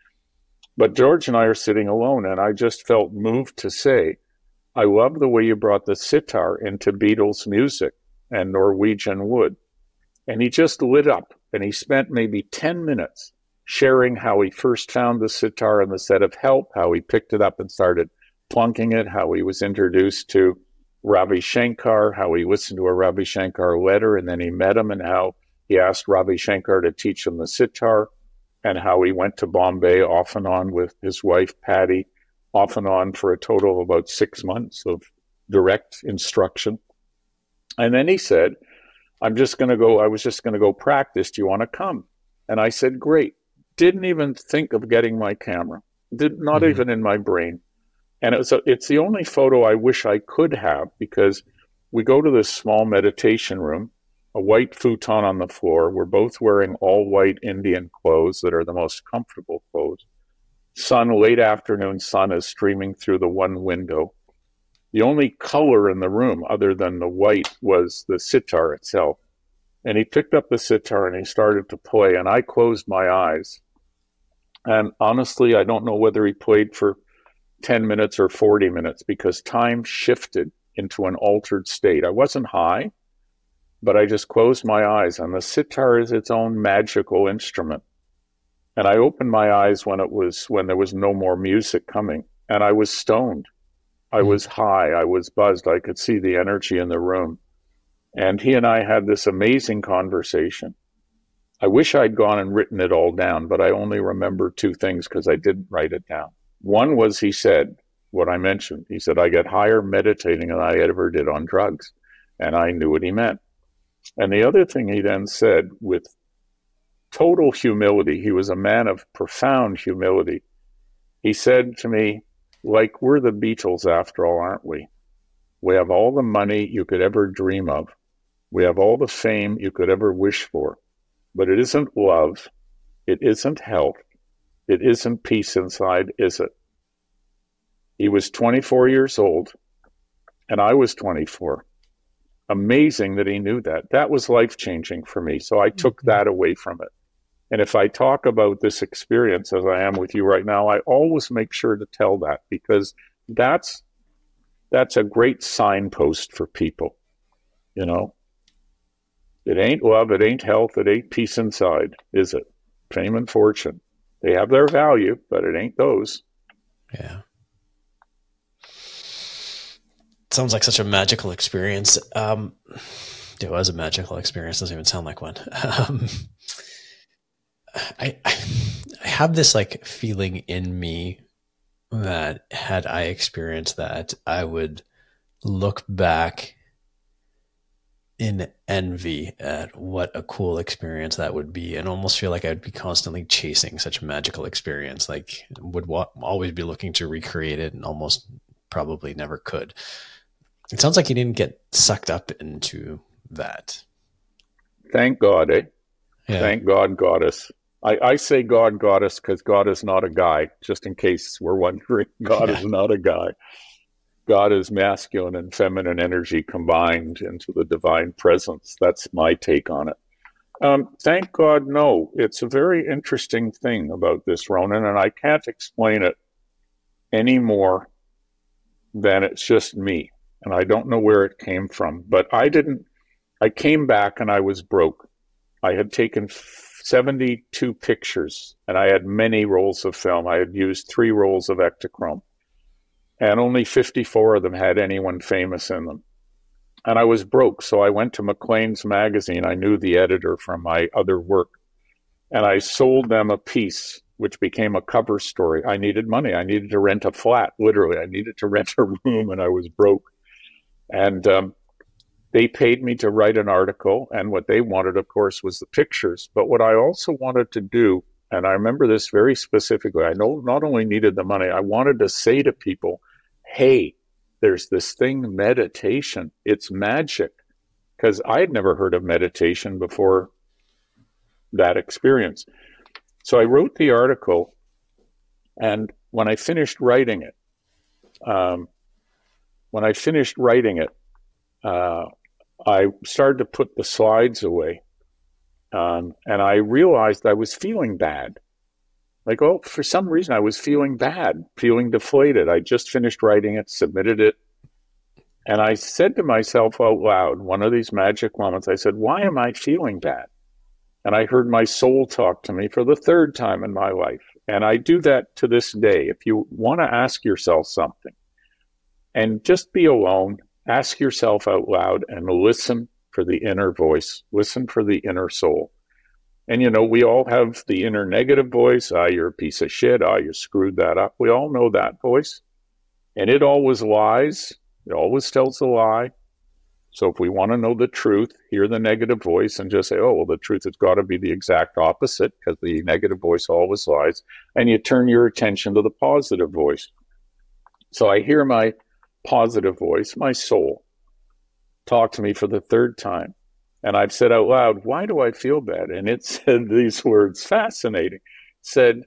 But George and I are sitting alone, and I just felt moved to say, I love the way you brought the sitar into Beatles music and Norwegian wood. And he just lit up, and he spent maybe ten minutes sharing how he first found the sitar in the set of Help, how he picked it up and started plunking it, how he was introduced to Ravi Shankar, how he listened to a Ravi Shankar letter, and then he met him, and how he asked Ravi Shankar to teach him the sitar, and how he went to Bombay off and on with his wife, Patty, off and on for a total of about six months of direct instruction. And then he said, I'm just going to go, I was just going to go practice. Do you want to come? And I said, great. Didn't even think of getting my camera. Did not mm-hmm. even in my brain. And it's, a, it's the only photo I wish I could have, because we go to this small meditation room, a white futon on the floor. We're both wearing all white Indian clothes that are the most comfortable clothes. Sun, late afternoon sun is streaming through the one window. The only color in the room other than the white was the sitar itself. And he picked up the sitar and he started to play, and I closed my eyes. And honestly, I don't know whether he played for ten minutes or forty minutes, because time shifted into an altered state. I wasn't high, but I just closed my eyes, and the sitar is its own magical instrument. And I opened my eyes when it was when there was no more music coming, and I was stoned. I was high. I was buzzed. I could see the energy in the room. And he and I had this amazing conversation. I wish I'd gone and written it all down, but I only remember two things because I didn't write it down. One was, he said what I mentioned. He said, I get higher meditating than I ever did on drugs. And I knew what he meant. And the other thing he then said, with total humility, he was a man of profound humility. He said to me, like, we're the Beatles after all, aren't we? We have all the money you could ever dream of. We have all the fame you could ever wish for. But it isn't love. It isn't health. It isn't peace inside, is it? He was twenty-four years old, and I was twenty-four. Amazing that he knew that. That was life-changing for me. So I took mm-hmm. that away from it. And if I talk about this experience as I am with you right now, I always make sure to tell that, because that's that's a great signpost for people. You know, it ain't love, it ain't health, it ain't peace inside, is it? Fame and fortune. They have their value, but it ain't those. Yeah. Sounds like such a magical experience. Um, it was a magical experience. Doesn't even sound like one. Um, I, I have this like feeling in me that had I experienced that, I would look back in envy at what a cool experience that would be, and almost feel like I'd be constantly chasing such a magical experience, like would wa- always be looking to recreate it and almost probably never could. It sounds like you didn't get sucked up into that. Thank God, eh? Yeah. Thank God, goddess. I, I say God, goddess, because God is not a guy, just in case we're wondering. God yeah. is not a guy. God is masculine and feminine energy combined into the divine presence. That's my take on it. Um, thank God, no. It's a very interesting thing about this, Ronan, and I can't explain it any more than it's just me. And I don't know where it came from. But I didn't, I came back and I was broke. I had taken seventy-two pictures, and I had many rolls of film. I had used three rolls of Ektachrome, and only fifty-four of them had anyone famous in them. And I was broke, so I went to Maclean's magazine. I knew the editor from my other work, and I sold them a piece which became a cover story. I needed money. I needed to rent a flat, literally. I needed to rent a room, and I was broke. And um, they paid me to write an article, and what they wanted, of course, was the pictures. But what I also wanted to do, and I remember this very specifically, I know not only needed the money, I wanted to say to people, hey, there's this thing, meditation. It's magic. Because I had never heard of meditation before that experience. So I wrote the article, and when I finished writing it, um, when I finished writing it, uh, I started to put the slides away, um, and I realized I was feeling bad. Like, oh, for some reason I was feeling bad, feeling deflated. I just finished writing it, submitted it, and I said to myself out loud, one of these magic moments, I said, why am I feeling bad? And I heard my soul talk to me for the third time in my life. And I do that to this day. If you want to ask yourself something, and just be alone, ask yourself out loud and listen for the inner voice. Listen for the inner soul. And, you know, we all have the inner negative voice. Ah, you're a piece of shit. Ah, you screwed that up. We all know that voice. And it always lies. It always tells a lie. So if we want to know the truth, hear the negative voice and just say, oh, well, the truth has got to be the exact opposite, because the negative voice always lies. And you turn your attention to the positive voice. So I hear my positive voice, my soul, talk to me for the third time. And I've said out loud, why do I feel bad? And it said these words, fascinating. It said,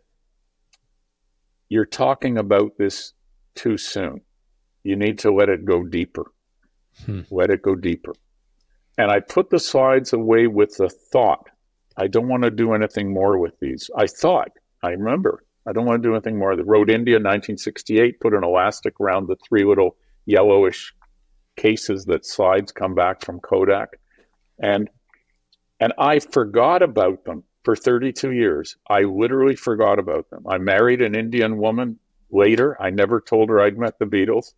you're talking about this too soon. You need to let it go deeper. Hmm. Let it go deeper. And I put the slides away with the thought, I don't want to do anything more with these. I thought, I remember, I don't want to do anything more. The Road India, nineteen sixty-eight, put an elastic around the three little yellowish cases that slides come back from Kodak. And and I forgot about them for thirty-two years. I literally forgot about them. I married an Indian woman later. I never told her I'd met the Beatles.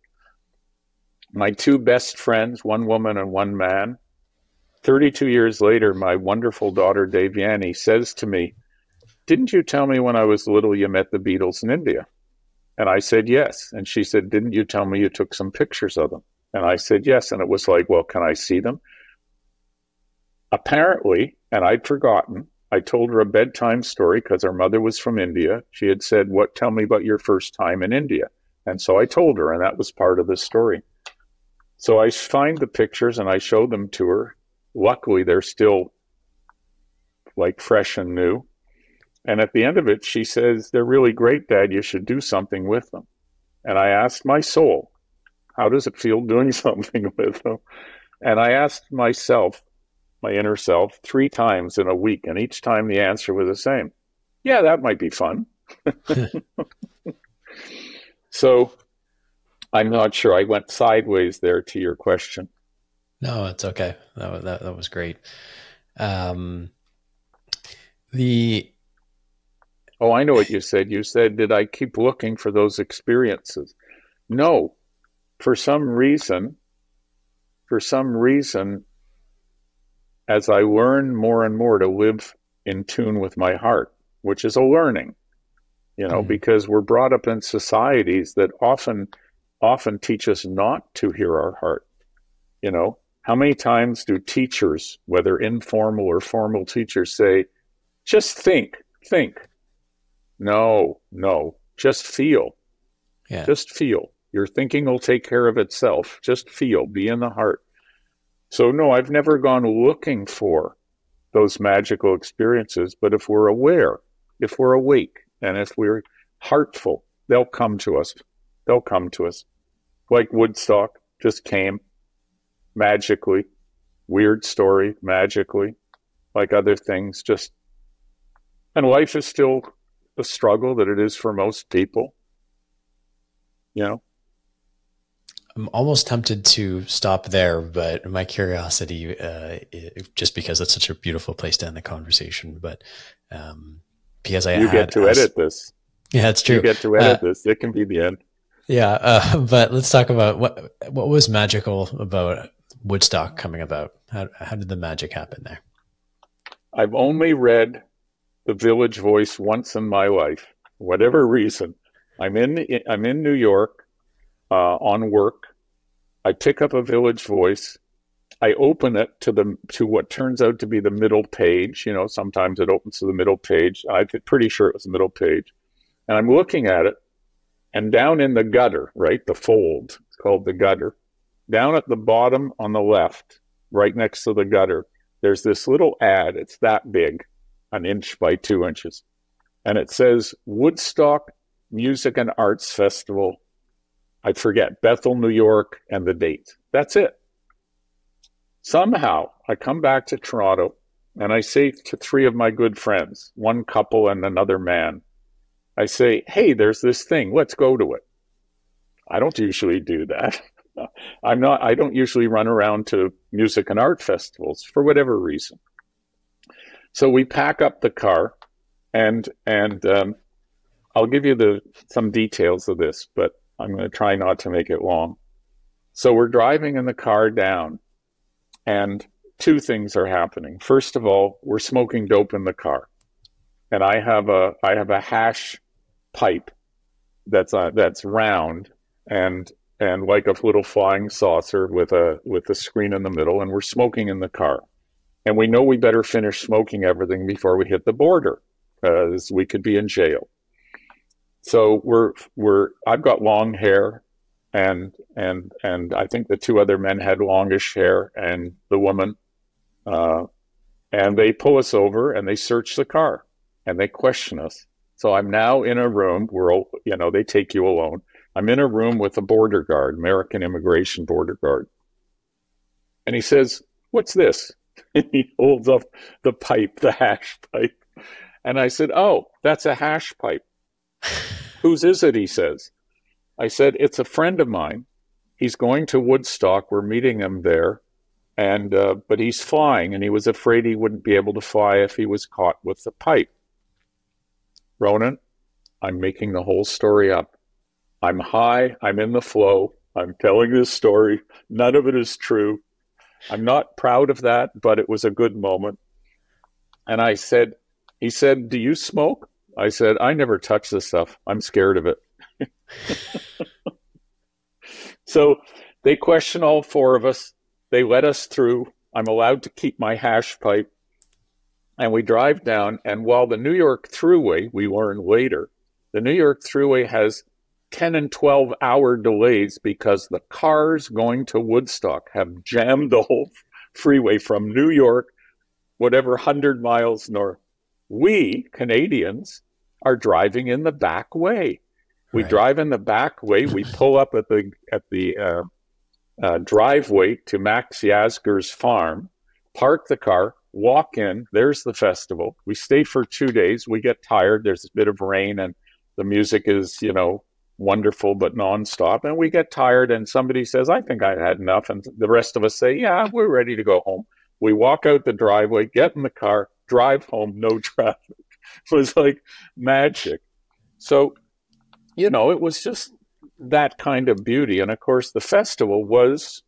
My two best friends, one woman and one man, thirty-two years later, my wonderful daughter, Devyani, says to me, didn't you tell me when I was little you met the Beatles in India? And I said, yes. And she said, didn't you tell me you took some pictures of them? And I said, yes. And it was like, well, can I see them? Apparently, and I'd forgotten, I told her a bedtime story because her mother was from India. She had said, what, tell me about your first time in India. And so I told her, and that was part of the story. So I find the pictures and I show them to her. Luckily, they're still like fresh and new. And at the end of it, she says, they're really great, Dad. You should do something with them. And I asked my soul, how does it feel doing something with them? And I asked myself, my inner self, three times in a week. And each time the answer was the same. Yeah, that might be fun. So I'm not sure. I went sideways there to your question. No, it's okay. That was, that, that was great. Um, the Oh, I know what you said. You said, did I keep looking for those experiences? No. For some reason, for some reason, as I learn more and more to live in tune with my heart, which is a learning, you know, mm. because we're brought up in societies that often often teach us not to hear our heart. You know, how many times do teachers, whether informal or formal teachers, say, just think, think. No, no, just feel. Yeah. Just feel. Your thinking will take care of itself. Just feel, be in the heart. So no, I've never gone looking for those magical experiences, but if we're aware, if we're awake, and if we're heartful, they'll come to us. They'll come to us. Like Woodstock just came magically. Weird story, magically. Like other things, just... And life is still a struggle that it is for most people. You know? I'm almost tempted to stop there, but my curiosity, uh, it, just because it's such a beautiful place to end the conversation, but um, because I You had get to asked, edit this. Yeah, it's true. You get to edit uh, this. It can be the end. Yeah, uh, but let's talk about what what was magical about Woodstock coming about. How how did the magic happen there? I've only read the Village Voice once in my life, whatever reason. I'm in I'm in New York uh, on work. I pick up a Village Voice. I open it to the to what turns out to be the middle page. You know, sometimes it opens to the middle page. I'm pretty sure it was the middle page. And I'm looking at it, and down in the gutter, right, the fold, it's called the gutter, down at the bottom on the left, right next to the gutter, there's this little ad. It's that big, an inch by two inches. And it says Woodstock Music and Arts Festival. I forget, Bethel, New York, and the date. That's it. Somehow, I come back to Toronto, and I say to three of my good friends, one couple and another man, I say, hey, there's this thing. Let's go to it. I don't usually do that. I'm not, I don't usually run around to music and art festivals for whatever reason. So we pack up the car, and and um, I'll give you the some details of this, but I'm going to try not to make it long. So we're driving in the car down, and two things are happening. First of all, we're smoking dope in the car, and I have a I have a hash pipe that's uh, that's round and and like a little flying saucer with a with a screen in the middle, and we're smoking in the car. And we know we better finish smoking everything before we hit the border, because we could be in jail. So we're we're I've got long hair, and and and I think the two other men had longish hair, and the woman, uh, and they pull us over and they search the car and they question us. So I'm now in a room where, you know, they take you alone. I'm in a room with a border guard, American immigration border guard, and he says, "What's this?" And he holds up the pipe, the hash pipe, and I said, "Oh, that's a hash pipe." "Whose is it?" he says. I said, "It's a friend of mine. He's going to Woodstock. We're meeting him there. And uh, but he's flying, and he was afraid he wouldn't be able to fly if he was caught with the pipe." Ronan, I'm making the whole story up. I'm high. I'm in the flow. I'm telling this story. None of it is true. I'm not proud of that, but it was a good moment. And I said, he said, "Do you smoke?" I said, "I never touch this stuff. I'm scared of it." So they question all four of us. They let us through. I'm allowed to keep my hash pipe. And we drive down. And while the New York Thruway, we learn later, the New York Thruway has ten and twelve hour delays because the cars going to Woodstock have jammed the whole freeway from New York, whatever, one hundred miles north. We, Canadians, are driving in the back way. We right. drive in the back way. We pull up at the at the uh, uh, driveway to Max Yasgur's farm, park the car, walk in. There's the festival. We stay for two days. We get tired. There's a bit of rain, and the music is, you know, wonderful but nonstop. And we get tired, and somebody says, "I think I had enough." And the rest of us say, "Yeah, we're ready to go home." We walk out the driveway, get in the car, drive home, no traffic. It was like magic. So, you know, it was just that kind of beauty. And of course, the festival was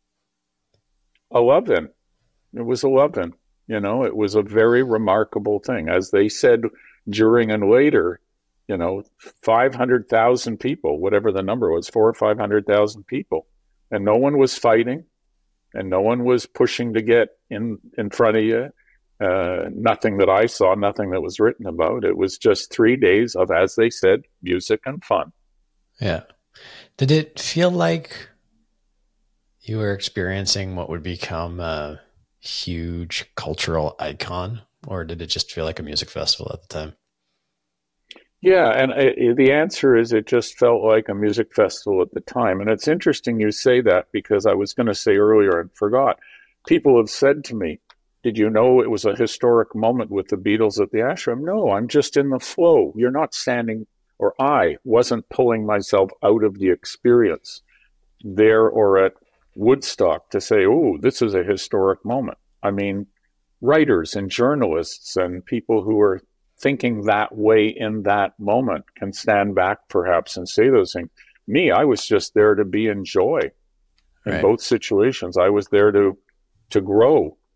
a love-in. It was a love-in. You know, it was a very remarkable thing. As they said during and later, you know, five hundred thousand people, whatever the number was, four or five hundred thousand people. And no one was fighting, and no one was pushing to get in, in front of you. Uh, nothing that I saw, nothing that was written about. It was just three days of, as they said, music and fun. Yeah. Did it feel like you were experiencing what would become a huge cultural icon, or did it just feel like a music festival at the time? Yeah, and it, the answer is it just felt like a music festival at the time. And it's interesting you say that, because I was going to say earlier and forgot. People have said to me, "Did you know it was a historic moment with the Beatles at the ashram?" No, I'm just in the flow. You're not standing, or I wasn't pulling myself out of the experience there or at Woodstock to say, "Oh, this is a historic moment." I mean, writers and journalists and people who are thinking that way in that moment can stand back perhaps and say those things. Me, I was just there to be in joy in right. both situations. I was there to to grow,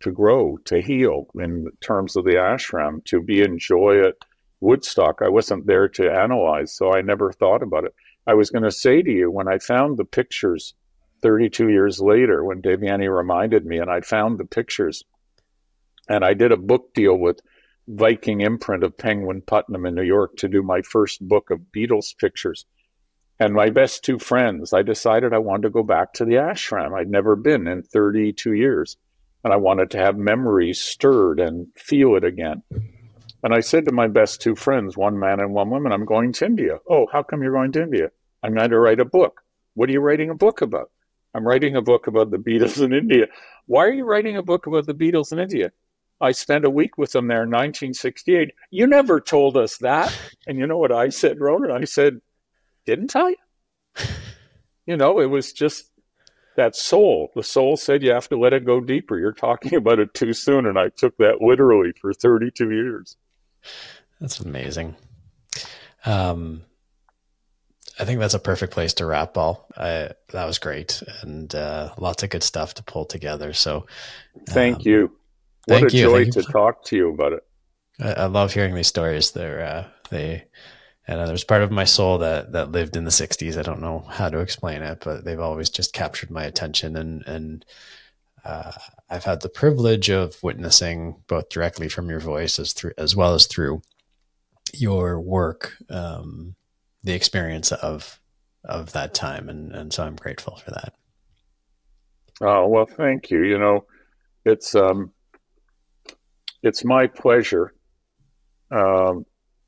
to grow, to heal in terms of the ashram, to be in joy at Woodstock. I wasn't there to analyze, so I never thought about it. I was going to say to you, when I found the pictures thirty-two years later, when Devyani reminded me, and I found the pictures, and I did a book deal with Viking imprint of Penguin Putnam in New York to do my first book of Beatles pictures. And my best two friends, I decided I wanted to go back to the ashram. I'd never been in thirty-two years. And I wanted to have memories stirred and feel it again. And I said to my best two friends, one man and one woman, I'm going to India. Oh, how come you're going to India? I'm going to write a book. What are you writing a book about? I'm writing a book about the Beatles in India. Why are you writing a book about the Beatles in India? I spent a week with them there in nineteen sixty-eight. You never told us that. And you know what I said, Ronan? I said, didn't I? You know, it was just that soul. The soul said you have to let it go deeper. You're talking about it too soon. And I took that literally for thirty-two years. That's amazing. Um, I think that's a perfect place to wrap, Paul. I, that was great. And uh, lots of good stuff to pull together. So thank um, you. What thank a you. joy thank to you. talk to you about it. I, I love hearing these stories. They're, uh, they, and uh, there's part of my soul that, that lived in the sixties. I don't know how to explain it, but they've always just captured my attention. And, and uh, I've had the privilege of witnessing both directly from your voice as through, as well as through your work, um, the experience of, of that time. And, and so I'm grateful for that. Oh, well, thank you. You know, it's, um, it's my pleasure. Um,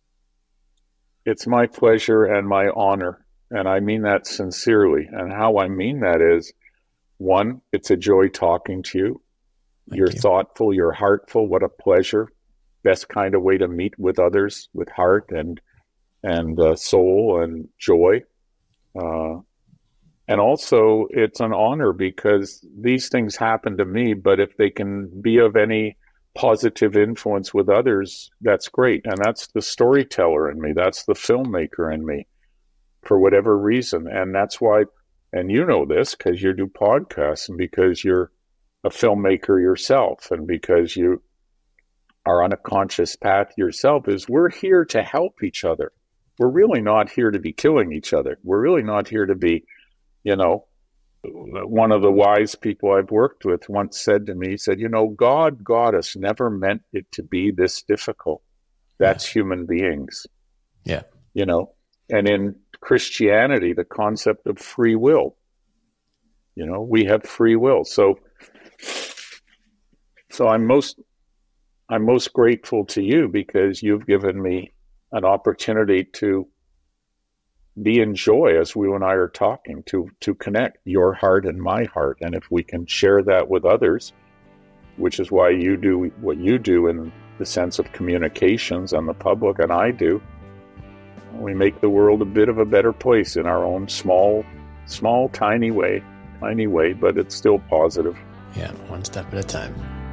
it's my pleasure and my honor. And I mean that sincerely. And how I mean that is, one, it's a joy talking to you. Thank You're you. thoughtful, you're heartful. What a pleasure. Best kind of way to meet with others, with heart and and uh, soul and joy. Uh, and also, it's an honor because these things happen to me, but if they can be of any positive influence with others, that's great. And that's the storyteller in me. That's the filmmaker in me for whatever reason. And that's why, and you know this because you do podcasts and because you're a filmmaker yourself and because you are on a conscious path yourself, is we're here to help each other. We're really not here to be killing each other. We're really not here to be, you know, one of the wise people I've worked with once said to me, he said, you know, God got us, never meant it to be this difficult. That's yeah. human beings. Yeah. You know, and in Christianity, the concept of free will, you know, we have free will. So, so I'm most, I'm most grateful to you because you've given me an opportunity to be in joy as we and I are talking, to to connect your heart and my heart. And if we can share that with others, which is why you do what you do in the sense of communications and the public, and I do, we make the world a bit of a better place in our own small, small, tiny way, tiny way, but it's still positive. Yeah, one step at a time.